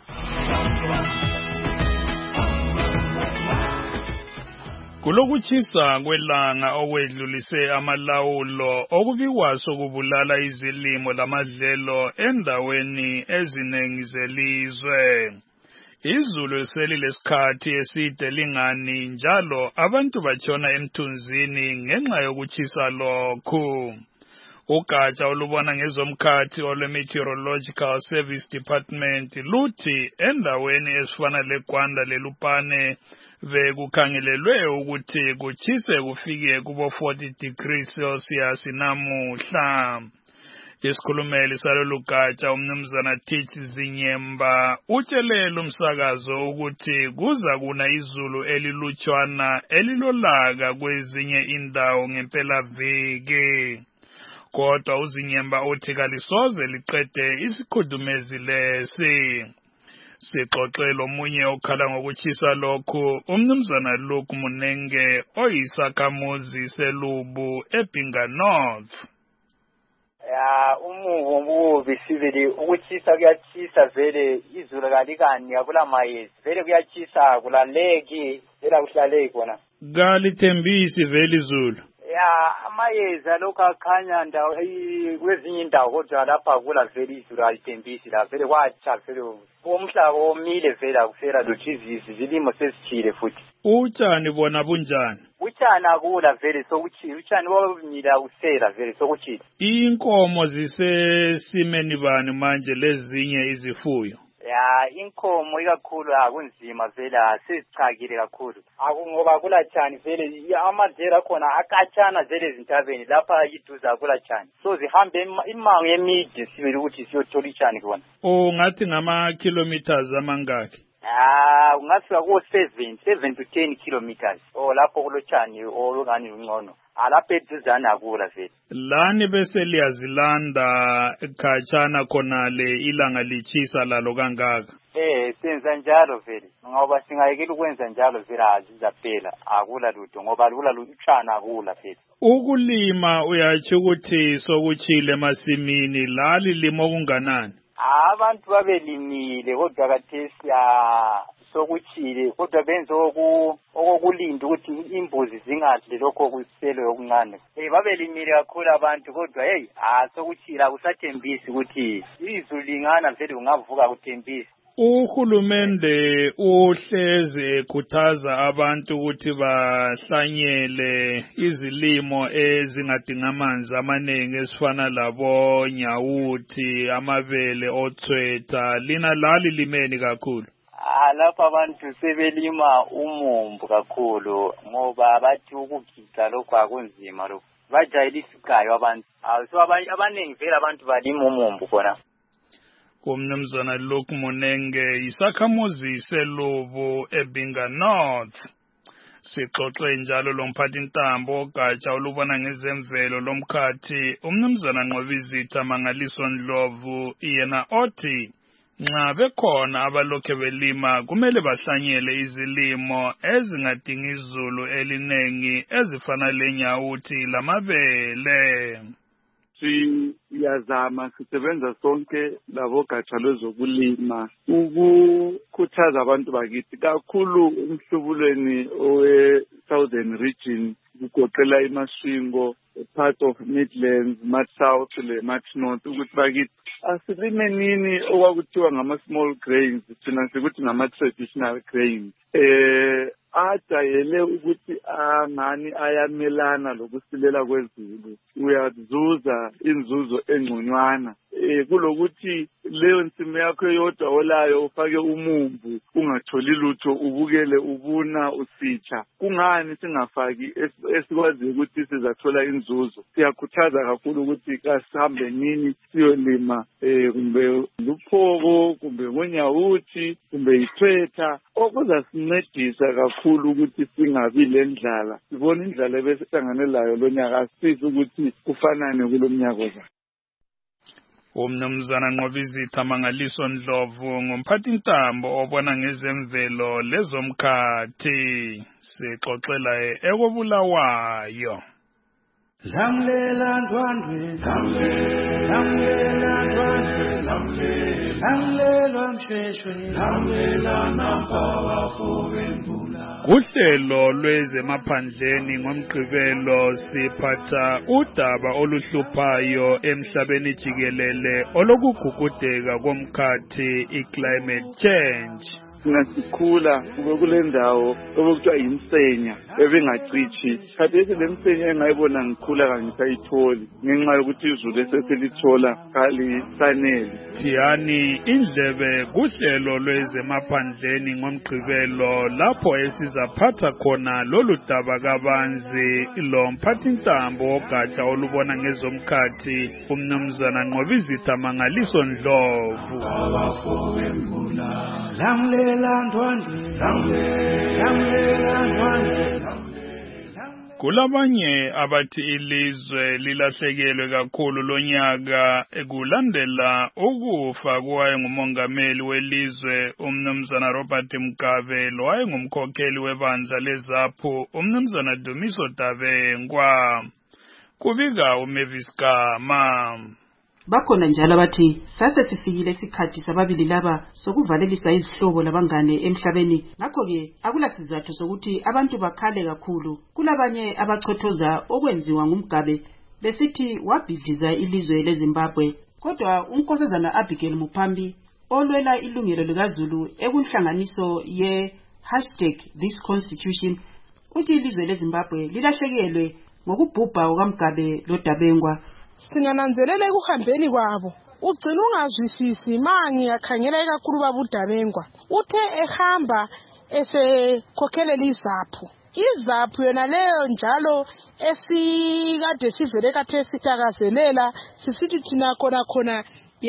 [SPEAKER 21] Kulokuchisa kwelanga okwedlulise amalawulo okubikwa sokubulala izilimo lamadlelo endaweni eziningi zelizwe. Izulu selilesikhathi eside lingani njalo abantu batshona emthunzini ngenxa yokuchisa lokhu. Ugatsha olubona ngezomkhathi olwe-Meteorological Service Department luthi endaweni ezifana leGwanda leLupane bekukhangelelwe ukuthi kuchise kufike kubo forty degrees Celsius namuhla. Isikhulumeli salolu gatsha umnumzana Tichi Zinyemba utshelele umsakazo ukuthi kuza kuna izulu elilutshwana elilolaka kwezinye indawo ngempela viki. Kodwa uZinyemba uthi kalisoze liqede isikhudumezi lesi. Sixoxele omunye okhala ngokuchisa lokhu umnumzana Luke Munenge oyisakhamuzi seLubu eBinga North.
[SPEAKER 18] Ya umuvo mubi sivele ukuchisa kuyachisa vele izulu kalikani yakula mayezi vele kuyachisa kula leki vela kuhlale khona.
[SPEAKER 21] Kalithembisi vele izulu.
[SPEAKER 18] Ya amayezi alokho akhanya ndawo kwezinye indawo kodwa lapha kula vele izulu alithembisi la vele kwacha vele umhlaba omile vele akufera lothizisi zilimo sesithile futhi.
[SPEAKER 21] Utshani bona bunjani?
[SPEAKER 18] Utshani akula vele sokuchila utshani wabumila usela vele sokuchila.
[SPEAKER 21] Inkomo zisesimeni bani manje lezinye izifuyo?
[SPEAKER 18] Ya inkomo ikakhulu akunzima vele sesichakile kakhulu akungoba kula tshani vele amadlela khona akatshana vele ezintabeni lapha iduza kula tshani so zihambe imango emide sivele ukuthi siyothola itshani khona.
[SPEAKER 21] Ungathi ngama kilometers amangaki?
[SPEAKER 18] Ah ungafika ku seven seven to ten kilometers oh lapho kulotshani olungani ungcono alapha eduzana akula vele.
[SPEAKER 21] Lani bese liyazilanda khatshana khona le ilanga lichisa lalo kangaka?
[SPEAKER 18] Eh senza njalo vele ngoba singayekela ukwenza njalo vele azizaphela akula lutho ngoba lula lutshana akula vele.
[SPEAKER 21] Ukulima uyathi ukuthi sokuchile emasimini lali limo kunganani?
[SPEAKER 18] Abantu babelimile kodwa kathesi sokuchile kodwa benze okulinda ukuthi imbuzi zingadli lokho kuselo okuncane. Eh babelimile kakhulu abantu kodwa hey sokuchila kusathembisi ukuthi izulu lingana vele ungavuka kuthembisi.
[SPEAKER 21] Uhulumende uhleze ekhuthaza abantu ukuthi bahlanyele izilimo ezingadinga amanzi amaningi esifana labo nyawuthi amabele othwetha lina lali limeni kakhulu.
[SPEAKER 18] Ah lapha abantu sebelima umumbu kakhulu ngoba bathi ukugiga lokho akunzima lokho bajayelisa igayo abantu so abaningi vele abantu balima umumbu khona.
[SPEAKER 21] Kumnumzana Luke Munenge isakhamuzi seLubu eBinga North. Sixoxe njalo lomphathi intambo ogatsha olubona ngezemvelo lomkhathi umnumzana Nqobizitha Mangaliso Ndlovu yena othi nxa bekhona abalokhe belima kumele bahlanyele izilimo ezingadingi izulu elinengi ezifana lenyawuthi lamabele.
[SPEAKER 22] Siyazama sisebenza sonke labo gatsha lwezokulima ukukhuthaza abantu bakithi kakhulu emhlubulweni owe Southern Region kugoqela iMasvingo part of Midlands, Mid South le Mid North ukuthi bakithi asilime nini okwakuthiwa ngama small grains thina sikuthi ngama traditional grains eh ajayele ukuthi angani ayamelana lokusilela kwezulu uyazuza inzuzo engconywana eh kulokuthi leyo nsimi yakho yodwa olayo ufake umumbu ungatholi lutho ubukele ubuna usitsha kungani singafaki esikwazi ukuthi sizathola inzuzo siyakhuthaza kakhulu ukuthi kasihambe nini siyolima eh kumbe luphoko kumbe ngonyawuthi kumbe ithwetha okuzasincedisa kakhulu ukuthi singabi lendlala sibona indlala ebesehlangane layo lonyaka sifisa ukuthi kufanane kulomnyaka ozayo.
[SPEAKER 21] Umnumzana Nqobizitha Mangaliso Ndlovu ngumphathintambo obona ngezemvelo lezomkhathi sixoxela ekobulawayo.
[SPEAKER 1] Lamlela ndwandwe lamlela ndwandwe lamlela msheshwe lamlela nampawa fowembula.
[SPEAKER 21] Kuhlelo lwezemaphandleni ngomgqibelo siphatha udaba oluhluphayo emhlabeni jikelele olokugugudeka komkhathi i-climate change.
[SPEAKER 22] Ngasikhula kube kule ndawo okuthiwa yimsenya ebingacithi khathesi le msenya engayibona ngikhula kangisayitholi ngenxa yokuthi izulu esesilithola kalisanele.
[SPEAKER 21] Thiyani indlebe kuhlelo lwezemaphandleni ngomgqibelo lapho esizaphatha khona lolu daba kabanzi lo mphathintambo wogatsha olubona ngezomkhathi umnumzana Nqobizitha Mangaliso Ndlovu. Kulabanye abathi ilizwe lilahlekelwe kakhulu lonyaka ekulandela ukufa kwaye ngumongameli welizwe umnumzana Robert Mugabe lo wayengumkhokheli webandla leZAPU umnumzana Dumiso Dabengwa. Kubika uMavis Gama.
[SPEAKER 5] Bakhona njalo abathi sase sifikile isikhathi sababili laba sokuvalelisa izihlobo labangane emhlabeni ngakho ke akula sizathu sokuthi abantu bakhale kakhulu. Kulabanye abachothoza okwenziwa nguMgabe besithi wabhidliza ilizwe leZimbabwe, kodwa unkosazana Abigail Mupambi olwela ilungelo likaZulu ekunhlanganiso ye hashtag this constitution uthi ilizwe leZimbabwe lilahlekelwe ngokubhubha kukaMgabe loDabengwa.
[SPEAKER 19] Singananzelela ekuhambeni kwabo ugcina ungazwisisi mangi yakhangela ikakhulu babuDabengwa uthe ehamba esekhokhelela iZAPU. iZAPU yona leyo njalo esikade sivele kade sitakazelela sisithi thina khona khona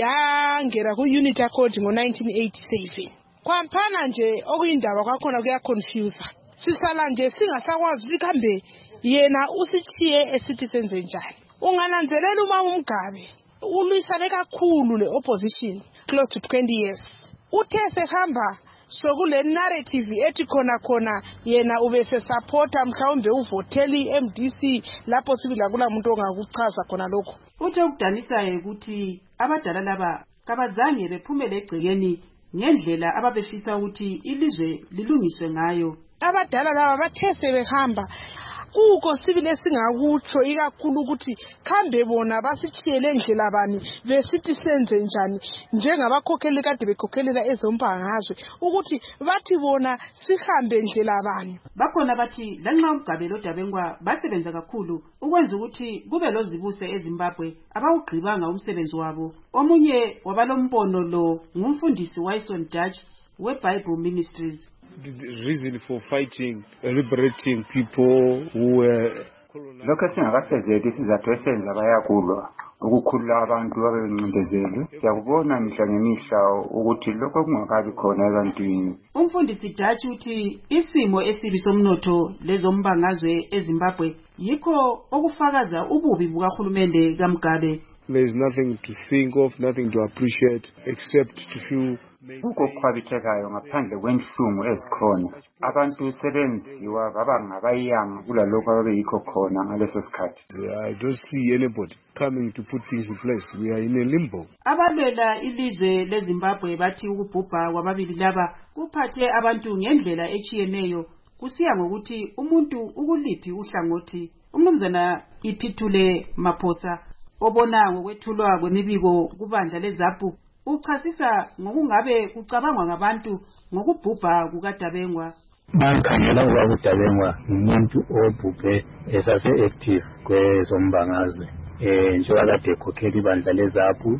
[SPEAKER 19] yangera ku-unit accord ngo-nineteen eighty-seven. Kwamphana nje okuyindaba kwakhona kuyaconfuse. Sisala nje singasakwazi ukuthi kambe yena usithiye esithi senze njani. Ungananzelela uma uMgabe ulwisane kakhulu le opposition close to twenty years. Uthe sehamba sokule narrative ethi khona khona yena ubese supporta mhlawumbe uvoteli M D C lapho sibila kula muntu ongakuchaza khona lokho.
[SPEAKER 5] Uthe ukudanisayo ukuthi abadala laba kabazange bephumele egcekeni ngendlela ababefisa ukuthi ilizwe lilungiswe ngayo.
[SPEAKER 19] Abadala laba bathe sebehamba kuko sibile singakutsho ikakhulu ukuthi khambe bona basithiyele endlela bani besithi senze njani njengabakhokheli kade bekhokhelela ezombangazwe ukuthi bathi bona sihambe endlela bani.
[SPEAKER 5] Bakhona bathi lanxa uMgabe loDabengwa basebenza kakhulu ukwenza ukuthi kube lozibuse eZimbabwe abawugqibanga umsebenzi wabo. Omunye wabalombono lo ngumfundisi Wyson Dutch weBible Ministries.
[SPEAKER 23] The reason for fighting, liberating people who were
[SPEAKER 24] lokho singakafezeki isizathu esenza bayakulwa ukukhulula abantu ababencindezelwe. Siyakubona mihla ngemihla ukuthi lokho kungakabi khona ebantwini.
[SPEAKER 5] Umfundisi Dutch uthi isimo esibi somnotho lezombangazwe eZimbabwe yikho okufakaza ububi bukahulumende kaMgabe.
[SPEAKER 23] There is nothing to think of, nothing to appreciate except to feel
[SPEAKER 24] Ukho kukhwabithekayo ngaphandle kwenhlungu ezikhona. Abantu sebenziwa baba ngabayanga kulalokho ababeyikho khona ngaleso sikhathi.
[SPEAKER 23] I don't see anybody coming to put things in place. We are in a limbo.
[SPEAKER 5] Abalwela ilizwe leZimbabwe bathi ukubhubha kwababili laba kuphathe abantu ngendlela echiyeneyo kusiya ngokuthi umuntu ukuliphi uhlangothi. Umnumzana Iphithule Maphosa obona ngokwethulwa kwemibiko kubandla leZAPU uchasisa ngokungabe kucabangwa ngabantu ngokubhubha kukaDabengwa.
[SPEAKER 25] Bakhangela ukuba uDabengwa umuntu obhubhe esase active kwezombangazwe eh njengoba kade ekhokhela ibandla leZAPU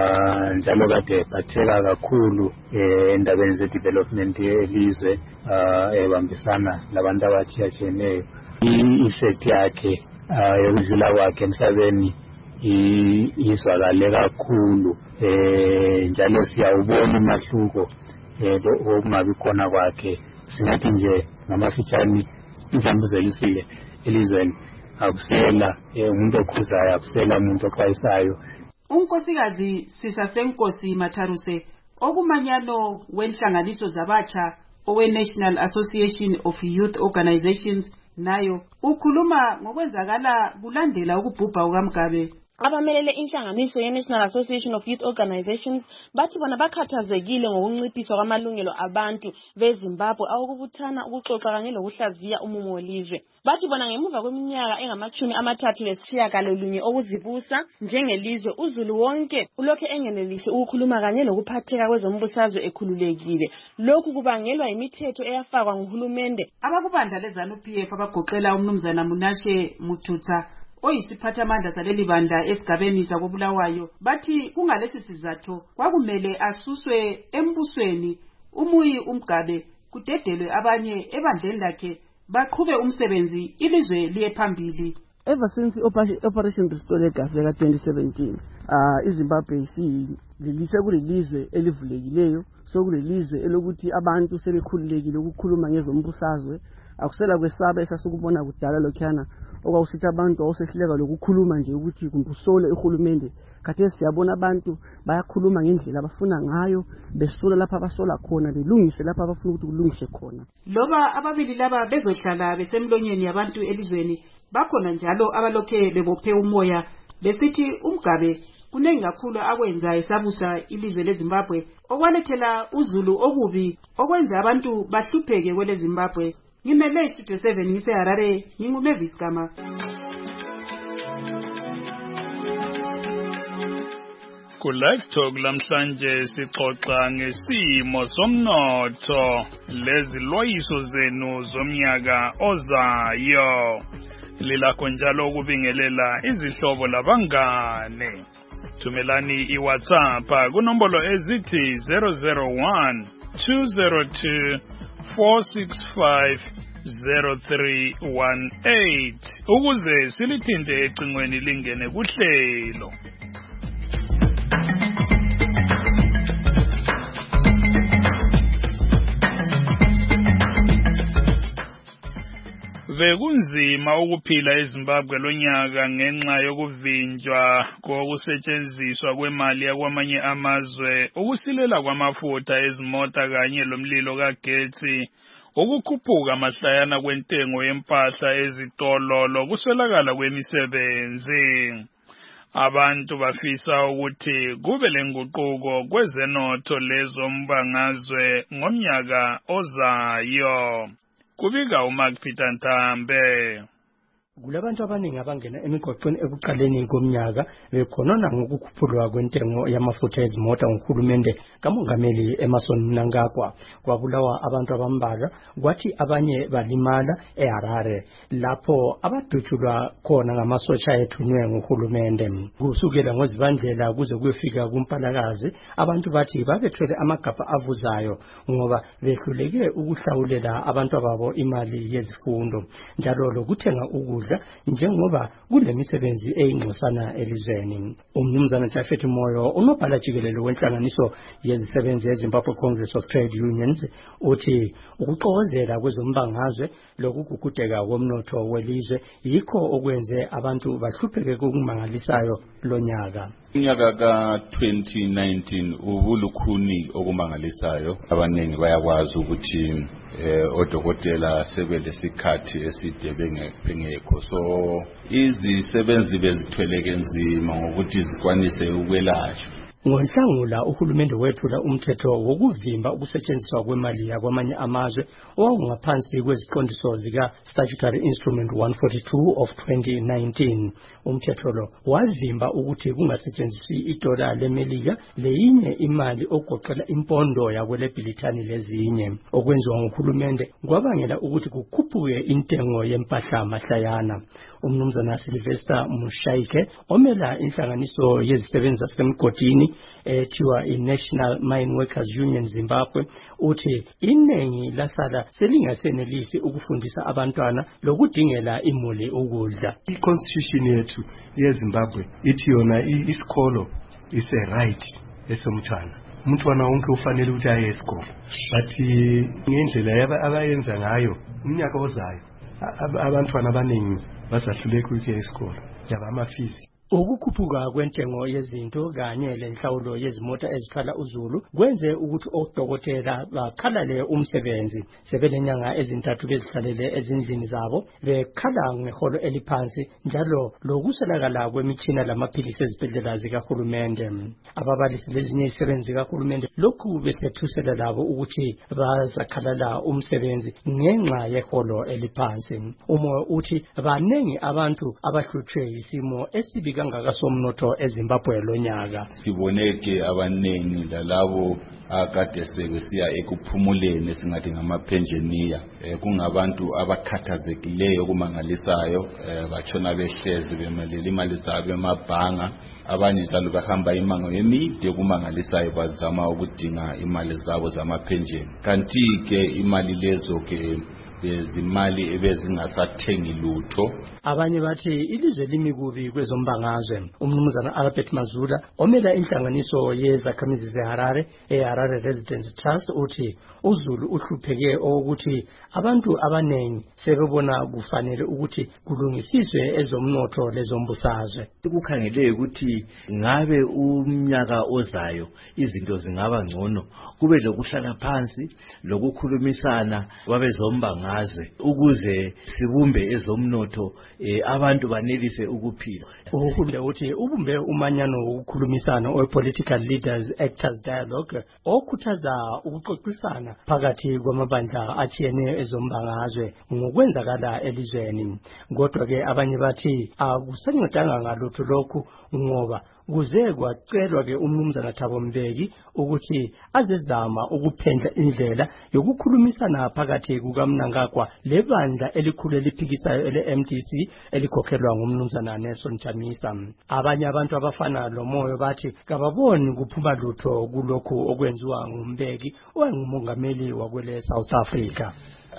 [SPEAKER 25] ah njalo kade ephatheka kakhulu eh endabeni ze development yelizwe ah ebambisana labantu abachiyacheneyo. I-effect yakhe yokudlula kwakhe emhlabeni izwakale kakhulu eh njalo siyawubona umahluko eh okungabi khona kwakhe. Singathi nje ngamafitshane izambuzelisile elizweni akusela umuntu okhuzayo akusela umuntu oxwayisayo.
[SPEAKER 5] unkosikazi Sisasenkosi Matharuse okumanyano wenhlanganiso zabatsha owe-National Association of Youth Organizations nayo ukhuluma ngokwenzakala kulandela ukubhubha kukaMgabe.
[SPEAKER 3] Abamelele inhlanganiso ye-National Association of Youth Organizations bathi bona bakhathazekile ngokunciphiswa kwamalungelo abantu beZimbabwe awukubuthana ukuxoxa kanye lokuhlaziya umumo welizwe. Bathi bona ngemuva kweminyaka engamachumi amathathu lesishiyagalolunye okuzibusa njengelizwe uZulu wonke ulokhe engenelisi ukukhuluma kanye lokuphatheka kwezombusazwe ekhululekile. Lokhu kubangelwa imithetho eyafakwa nguhulumende.
[SPEAKER 5] Abakubandla leZANU-P F abagoqela umnumzana Munashe Mututsa oyisiphathamandla saleli bandla esigabeni sakobulawayo bathi kungalesi sizathu kwakumele asuswe embusweni umuyi uMgabe kudedelwe abanye ebandleni lakhe baqhube umsebenzi ilizwe liye phambili.
[SPEAKER 7] Ever since Operation Restore Legacy ka twenty seventeen uh iZimbabwe sililise kulelizwe elivulekileyo sokulelizwe elokuthi abantu sebekhululekile ukukhuluma ngezombusazwe akusela kwesaba esasukubona kudala lokhana okwawusithi abantu awusehluleka lokukhuluma nje ukuthi kumbusole uhulumende kade siyabona abantu bayakhuluma ngendlela abafuna ngayo besola lapha abasola khona belungise lapha abafuna ukuthi kulungiswe khona.
[SPEAKER 5] Loba ababili laba bezohlala besemlonyeni yabantu elizweni bakhona njalo abalokhe bebophe umoya besithi uMgabe kunengi kakhulu akwenza esabusa ilizwe leZimbabwe okwalethela uZulu okubi okwenza abantu bahlupheke kwele Zimbabwe. Ngimele Studio seven ngise Harare nginguMavis Gama.
[SPEAKER 21] Ku Live Talk lamhlanje sixoxa ngesimo somnotho lezilwayiso zenu zomnyaka ozayo. Lilakho njalo ukubingelela izihlobo labangane. Thumelani iWhatsApp kunombolo ezithi zero zero one two zero two four six five zero three one eight ukuze silithinte ecingweni lingene kuhlelo. Bekunzima ukuphila eZimbabwe lonyaka ngenxa yokuvinjwa kokusetshenziswa kwemali yakwamanye amazwe, ukusilela kwamafutha ezimota kanye lomlilo kagetsi, ukukhuphuka amahlayana kwentengo yempahla ezitolo lokuswelakala kwemisebenzi. Abantu bafisa ukuthi kube lenguquko kwezenotho lezombangazwe ngomnyaka ozayo. Kubika uMark Peter Ntambe.
[SPEAKER 7] Kulabantu abaningi abangena emigoqweni ekuqaleni komnyaka bekhonona ngokukhuphulwa kwentengo yamafutha ezimota nguhulumende kamongameli Emmerson Mnangagwa. Kwabulawa abantu abambalwa kwathi abanye balimala eHarare lapho abadutshulwa khona ngamasotsha ethunywe nguhulumende. Kusukela ngozibandlela kuze kuyefika kuMpalakazi abantu bathi babethwele amagabha avuzayo ngoba behluleke ukuhlawulela abantu ababo imali yezifundo njalo lokuthenga ukudla njengoba kulemisebenzi eyingxosana elizweni. Umnumzana Jafet Moyo unobhala jikelele wenhlanganiso yezisebenzi eZimbabwe Congress of Trade Unions uthi ukuxokozela kwezombangazwe lokugugudeka komnotho welizwe yikho okwenze abantu bahlupheke kokumangalisayo lonyaka.
[SPEAKER 8] Unyaka ka twenty nineteen ubulukhuni okumangalisayo. Abaningi bayakwazi ukuthi eh odokotela sebelesikhathi eside bengekho, so izisebenzi bezithweleke nzima ngokuthi zikwanise ukwelashwa.
[SPEAKER 7] Ngonhlangula uhulumende wethula umthetho wokuvimba ukusetshenziswa kwemali yakwamanye amazwe owawungaphansi kweziqondiso zika Statutory Instrument one forty-two of twenty nineteen. Umthetho lo wavimba ukuthi kungasetshenziswi idola leMelika leyinye imali ogoqela impondo yakwele Britani lezinye. Okwenziwa nguhulumende kwabangela ukuthi kukhuphuke intengo yempahla mahlayana. Umnumzana Sylvester Mushaike omela inhlanganiso yezisebenzi zasemgodini ethiwa i-National Mine Workers Union Zimbabwe uthi inengi lasala selingasenelisi ukufundisa abantwana lokudingela imuli ukudla.
[SPEAKER 9] I-constitution yethu yeZimbabwe ithi yona isikolo is a right esomntwana. Umntwana wonke ufanele ukuthi aye esikolo. But ngendlela abayenza ngayo umnyaka ozayo abantwana abaningi basahluleka ukuya esikolo. Yaba ama fees
[SPEAKER 7] Ukukhuphuka kwentengo yezinto kanye lenhlawulo yezimota ezithwala uZulu kwenze ukuthi odokotela bakhalale umsebenzi sebenenyanga ezintathu bezihlalele ezindlini zabo bekhala ngeholo eliphansi njalo lokuswelakala kwemitshina lamaphilisi ezibhedlela zikahulumende. Ababalisi lezinye izisebenzi zikahulumende lokhu besethusela labo ukuthi bazakhalala umsebenzi ngenxa yeholo eliphansi. Umoya uthi banengi abantu abahlutshwe yisimo esibi kangaka somnotho eZimbabwe lonyaka.
[SPEAKER 8] Siboneke abanengi lalabo akade sebesiya ekuphumuleni singathi ngamapenjeniya kungabantu abakhathazekileyo kumangalisayo batshona behlezi bemelele imali zabo emabhanga, abanye njalo bahamba imango emide kumangalisayo bazama ukudinga imali zabo zamapenjeni. Kanti ke imali lezo ke bezimali ebezingasathengi lutho.
[SPEAKER 7] Abanye bathi ilizwe limi kubi kwezombangazwe. Umnumzana Albert Mazula omela inhlanganiso yezakhamizi zeHarare eHarare Residence Trust uthi uZulu uhlupheke ukuthi abantu abanengi sebebona kufanele ukuthi kulungisiswe ezomnotho lezombusazwe.
[SPEAKER 10] Ukukhangele ukuthi ngabe umnyaka ozayo izinto zingaba ngcono, kube lokuhlala phansi lokukhulumisana kwabezombangazwe ukuze sibumbe ezomnotho eh, abantu banelise ukuphila.
[SPEAKER 7] Uhulumende uthi ubumbe umanyano wokukhulumisana o-Political Leaders Actors Dialogue okhuthaza ukuxoxisana phakathi kwamabandla atshiyeneyo ezombangazwe ngokwenzakala elizweni. Kodwa ke abanye bathi akusancedanga ngalutho lokhu ngoba kuze kwacelwa ke umnumzana Thabo Mbeki ukuthi azezama ukuphendla indlela yokukhulumisana phakathi kukaMnangagwa lebandla elikhulu eliphikisayo ele-M D C elikhokhelwa ngumnumzana Nelson Chamisa. Abanye abantu abafana lomoyo bathi kababoni kuphuma lutho kulokhu okwenziwa nguMbeki owayengumongameli wakwele South Africa.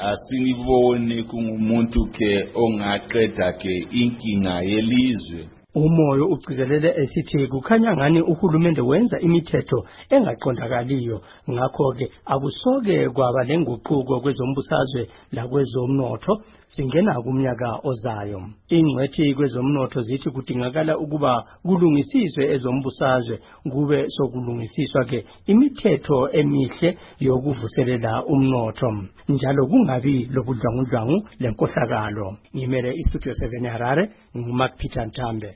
[SPEAKER 8] Asinibone kungumuntu ke ongaqeda ke inkinga yelizwe.
[SPEAKER 7] Umoyo ugcizelele esithi kukhanya ngani uhulumende wenza imithetho engaqondakaliyo, ngakho ke akusoke kwaba lenguquko kwezombusazwe lakwezomnotho singena kumnyaka ozayo. Ingcwethi kwezomnotho zithi kudingakala ukuba kulungisiswe ezombusazwe kube sokulungisiswa ke imithetho emihle yokuvuselela umnotho njalo kungabi lobudlwangudlwangu lenkohlakalo. Ngimele istudio seven Harare, nguMark Peter Ntambe.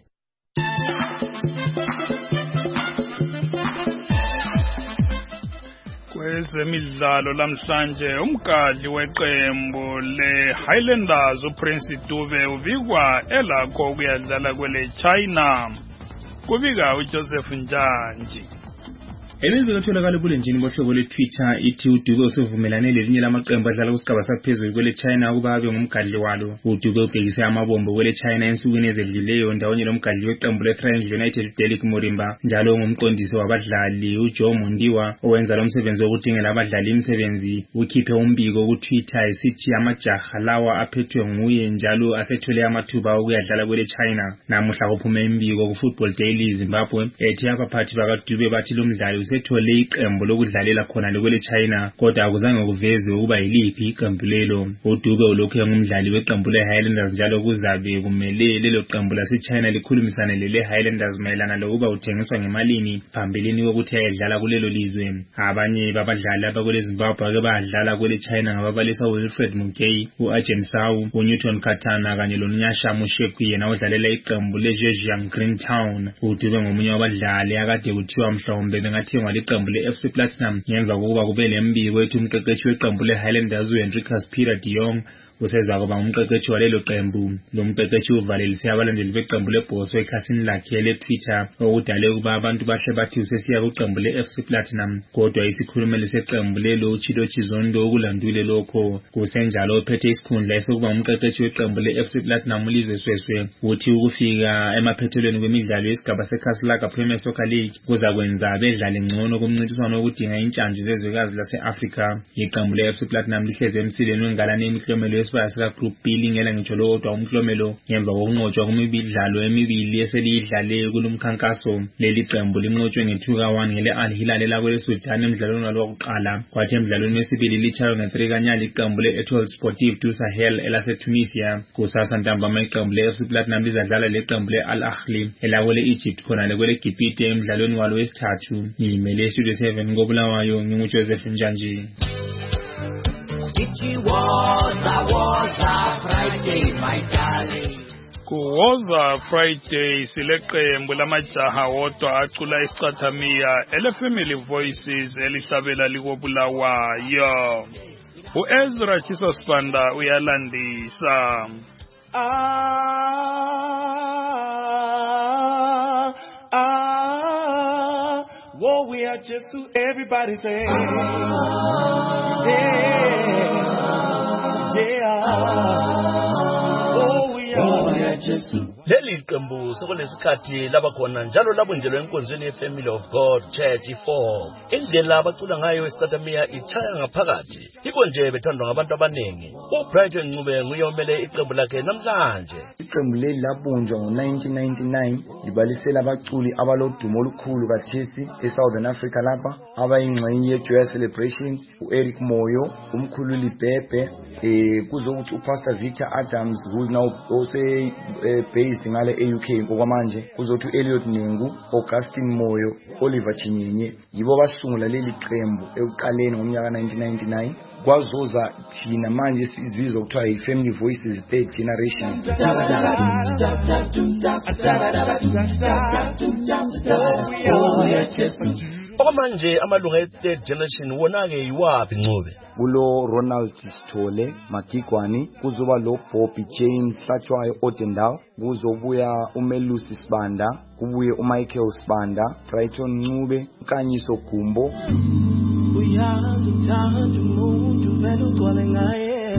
[SPEAKER 21] Kwezemidlalo lamhlanje umkali weqembu le-Highlanders uPrince Dube ubikwa elakho ukuyadlala kwele China. Kubika uJoseph Njanji.
[SPEAKER 11] Elizwe kutholakala kulenjini bohlobo lweTwitter ithi uDube usevumelane lelinye lamaqembu adlala kusigaba saphezulu kwele China ukuba abe ngumgadli walo. uDube ubhekise amabombo kwele China ensukwini ezedluleyo ndawonye lomgadli weqembu leTriangle United Derek Morimba njalo ngumqondisi wabadlali uJoe Mondiwa owenza lo msebenzi wokudingela abadlali imisebenzi ukhiphe umbiko kuTwitter esithi amajaha lawa aphethwe nguye njalo asethole amathuba okuyadlala kwele China. Namuhla kuphume imbiko kuFootball Daily Zimbabwe ethi abaphathi bakaDube bathi lo mdlali sethole iqembu lokudlalela khona lekwele China kodwa akuzange kuvezwe ukuba yiliphi iqembu lelo. uDube ulokhu engumdlali weqembu leHighlanders njalo kuzabe kumele lelo qembu laseChina likhulumisane leleHighlanders mayelana lokuba uthengiswa ngemalini phambilini kokuthi ayedlala kulelo lizwe. Abanye babadlali abakwele Zimbabwe ake badlala kwele China ngababalisa uWilfred Mugay, uArjen Sau, uNewton Katana kanye loNyasha Mushekwi yena odlalela iqembu leZhejiang Greentown. uDube ngomunye wabadlali akade kuthiwa mhlawumbe bengathi ngaliqembu leF C Platinum ngemva kokuba kube lembiko ethi umqeqeshi weqembu leHighlanders uHenricus Peter de Jong useza kuba umqeqeshi walelo qembu. Lo mqeqeshi uvalelise abalandeli beqembu leBoso ekhasini lakhe leTwitter okudale ukuba abantu bahle bathi usesiya kuqembu leF C Platinum kodwa isikhulumeli seqembu lelo uChido Chizondo okulandule lokho. Kusenjalo ophethe isikhundla esokuba umqeqeshi weqembu leF C Platinum ulizwe Sweswe uthi ukufika emaphethelweni kwemidlalo yesigaba seKaslaka Premier Soccer League kuza kwenza abedlali ngcono kumncintiswano wokudinga intshantshi zezwekazi lase-Africa. Iqembu leF C Platinum lihleze emsileni wengalane yemiklomelo ngesibaya sika-Group B lingela ngitsho lodwa umhlomelo ngemva kokunqotshwa kumidlalo emibili eseliyidlale kulo mkhankaso. Leli qembu linqotshwe nge-two ka one ngele Al Hilal elakwele-Sudan emdlalweni walo wokuqala, kwathi emdlalweni wesibili litshaywe nge-three ka nil iqembu le-Etoile Sportive du Sahel elase-Tunisia. Kusasa ntambama iqembu le-F C Platinum lizadlala leqembu le-Al Ahly elakwele-Egypt khonale kwele-Gibhite emdlalweni walo wesithathu. Ngimele Studio seven ngobulawayo nginguJoseph Njanji.
[SPEAKER 21] Kuwoza Friday sileqembu lamajaha wodwa acula isicathamiya ele-Family Voices elihlabela likobulawayo. U-Ezra Chiso Sibanda uyalandisa.
[SPEAKER 1] Ah, ah, what we are just to everybody say. Yeah, yeah.
[SPEAKER 12] Leli qembu sokulesikhathi labakhona njalo labunjelwe enkonzweni yeFamily of God Church four. Indlela abacula ngayo isicathamiya ichaya ngaphakathi. Yikho nje bethandwa ngabantu abaningi. uBrighton Ncube nguye omele iqembu lakhe namhlanje.
[SPEAKER 13] Iqembu leli labunjwa ngo nineteen ninety-nine libalisela abaculi abalodumo olukhulu kathesi eSouthern Africa lapha abayingxenye yeJoy Celebration, uEric Moyo, umkhululi Bhebhe, eh kuzokuthi uPastor Victor Adams who is now also uh, based ngale e-U K ngokwamanje, kuzothi uElliot Nengu, Augustine Moyo, Oliver Chinyenye, yibo basungula leli qembu ekuqaleni ngomnyaka nineteen ninety-nine. Kwazuza thina manje sizizwa kuthiwa yi-Family Voices third generation.
[SPEAKER 12] Okwamanje amalunga e-third generation wona-ke yiwaphi Ncube?
[SPEAKER 13] Kulo Ronald Sithole Magigwani, kuzoba lo Bobby James Hlatshwayo Odendawo, kuzobuya uMelusi Sibanda, kubuye uMichael Sibanda, Brighton Ncube, Nkanyiso Gumbo.
[SPEAKER 1] Uyazi uthanda umuntu vele ugcwale ngaye,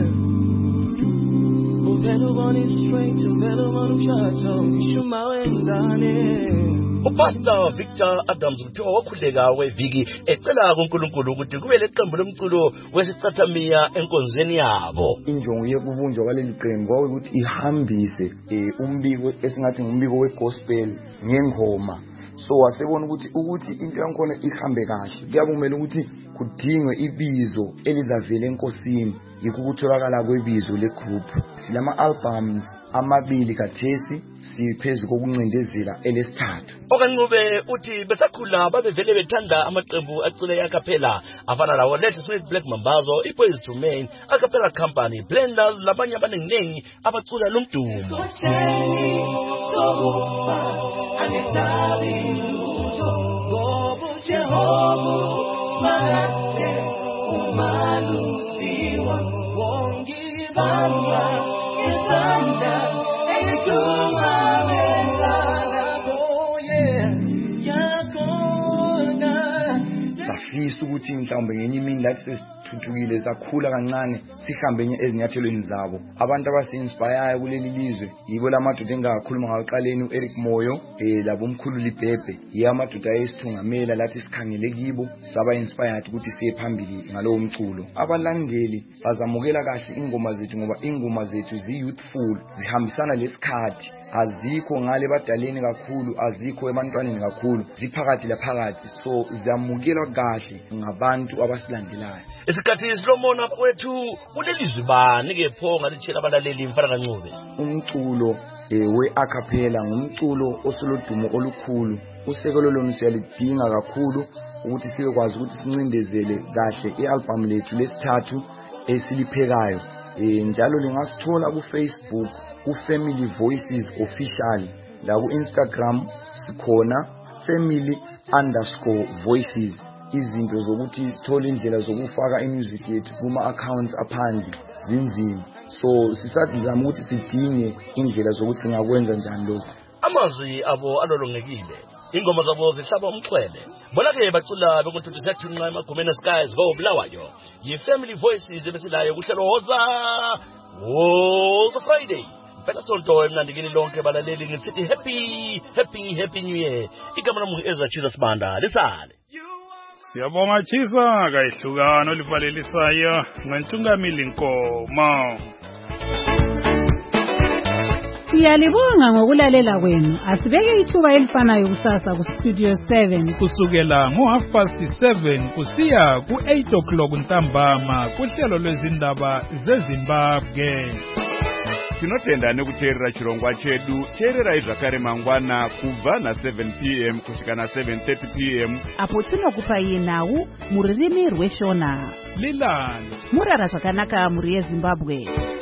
[SPEAKER 1] uvele ubone straight, uvele ubone ukushada ngisho uma wenzane.
[SPEAKER 12] uPastor Victor Adams kuthiwa wakhuleka weviki ecela kuNkulunkulu ukuthi kube leqembu lomculo wesicathamiya enkonzweni yabo.
[SPEAKER 13] Injongo yekubunjwa kwaleli qembu ukuthi ihambise umbiko esingathi ngumbiko wegospel ngengoma. So wasebona ukuthi ukuthi into yakhona ihambe kahle kuyabumela ukuthi kudingwe ibizo elizavela enkosini, yikho ukutholakala kwebizo le group. Silama albums amabili kathesi siphezulu kokuncindezela elesithathu.
[SPEAKER 12] Okancube uthi besakhula babevele bethanda amaqembu acule acapella afana lawo Let's Smith Black Mambazo, iBoys to Men, Acapella Company, Blenders labanye abaningi abacula lomdumo.
[SPEAKER 13] Safisa ukuthi mhlawumbe ngenye imini lathi sesithuthukile sakhula kancane sihambe ezinyathelweni zabo. Abantu abasi-inspire kuleli lizwe yibo lamadoda engakhuluma ngaqaleni uEric Moyo eh labo umkhululi Bhebhe, yamadoda ayesithungamela lathi sikhangele kibo saba inspired ukuthi siye phambili ngalowo mculo. Abalandeli bazamukela kahle ingoma zethu ngoba ingoma zethu zi-youthful, zihambisana lesikhathi, azikho ngale badaleni kakhulu, azikho ebantwaneni kakhulu, ziphakathi laphakathi, so ziyamukelwa kahle ngabantu abasilandelayo.
[SPEAKER 12] Isikhathi silomona kwethu kulelizwe bani ke pho ngalitshela abalaleli mfana kaNcube?
[SPEAKER 13] Umculo we acapella ngumculo osolodumo olukhulu. Usekelo lolu siyalidinga kakhulu ukuthi sikwazi ukuthi sincindezele kahle i-album lethu lesithathu esiliphekayo. Eh njalo lingasithola ku Facebook ku Family Voices Official, la ku Instagram sikhona family underscore voices. Izinto zokuthi thola indlela zokufaka imusic yethu kuma accounts aphandle zinzima, so sisadizama ukuthi sidinge indlela zokuthi singakwenza njani lokho.
[SPEAKER 12] Amazwi abo alolongekile, ingoma zabo zihlaba umxhwele. Bona ke bacula bekuntuthisa thunqa emagumeni skies ngobulawayo. Yi-Family Voices ebesilayo kuhlelo hoza Woza Friday. Phela sonto emnandikini lonke balaleli ngisithi happy happy happy new year. Igama lami ngu-Ezra Chiso Sibanda lisale.
[SPEAKER 21] Siyabonga Chisa kayihlukana olivalelisayo ngentungamili inkomo.
[SPEAKER 2] Siyalibonga ngokulalela kwenu. Asibeke ithuba elifanayo kusasa ku-Studio seven.
[SPEAKER 21] Kusukela ngo-half past seven kusiya ku-eight o'clock ntambama kuhlelo lwezindaba zeZimbabwe.
[SPEAKER 14] Tinotenda nekuteerera chirongwa chedu. Teerera zvakare mangwana kubva na seven p m kusvika na seven thirty p m
[SPEAKER 15] apo tinokupai nhau muririmi rweshona.
[SPEAKER 21] Lilani
[SPEAKER 15] murara zvakanaka muri yeZimbabwe.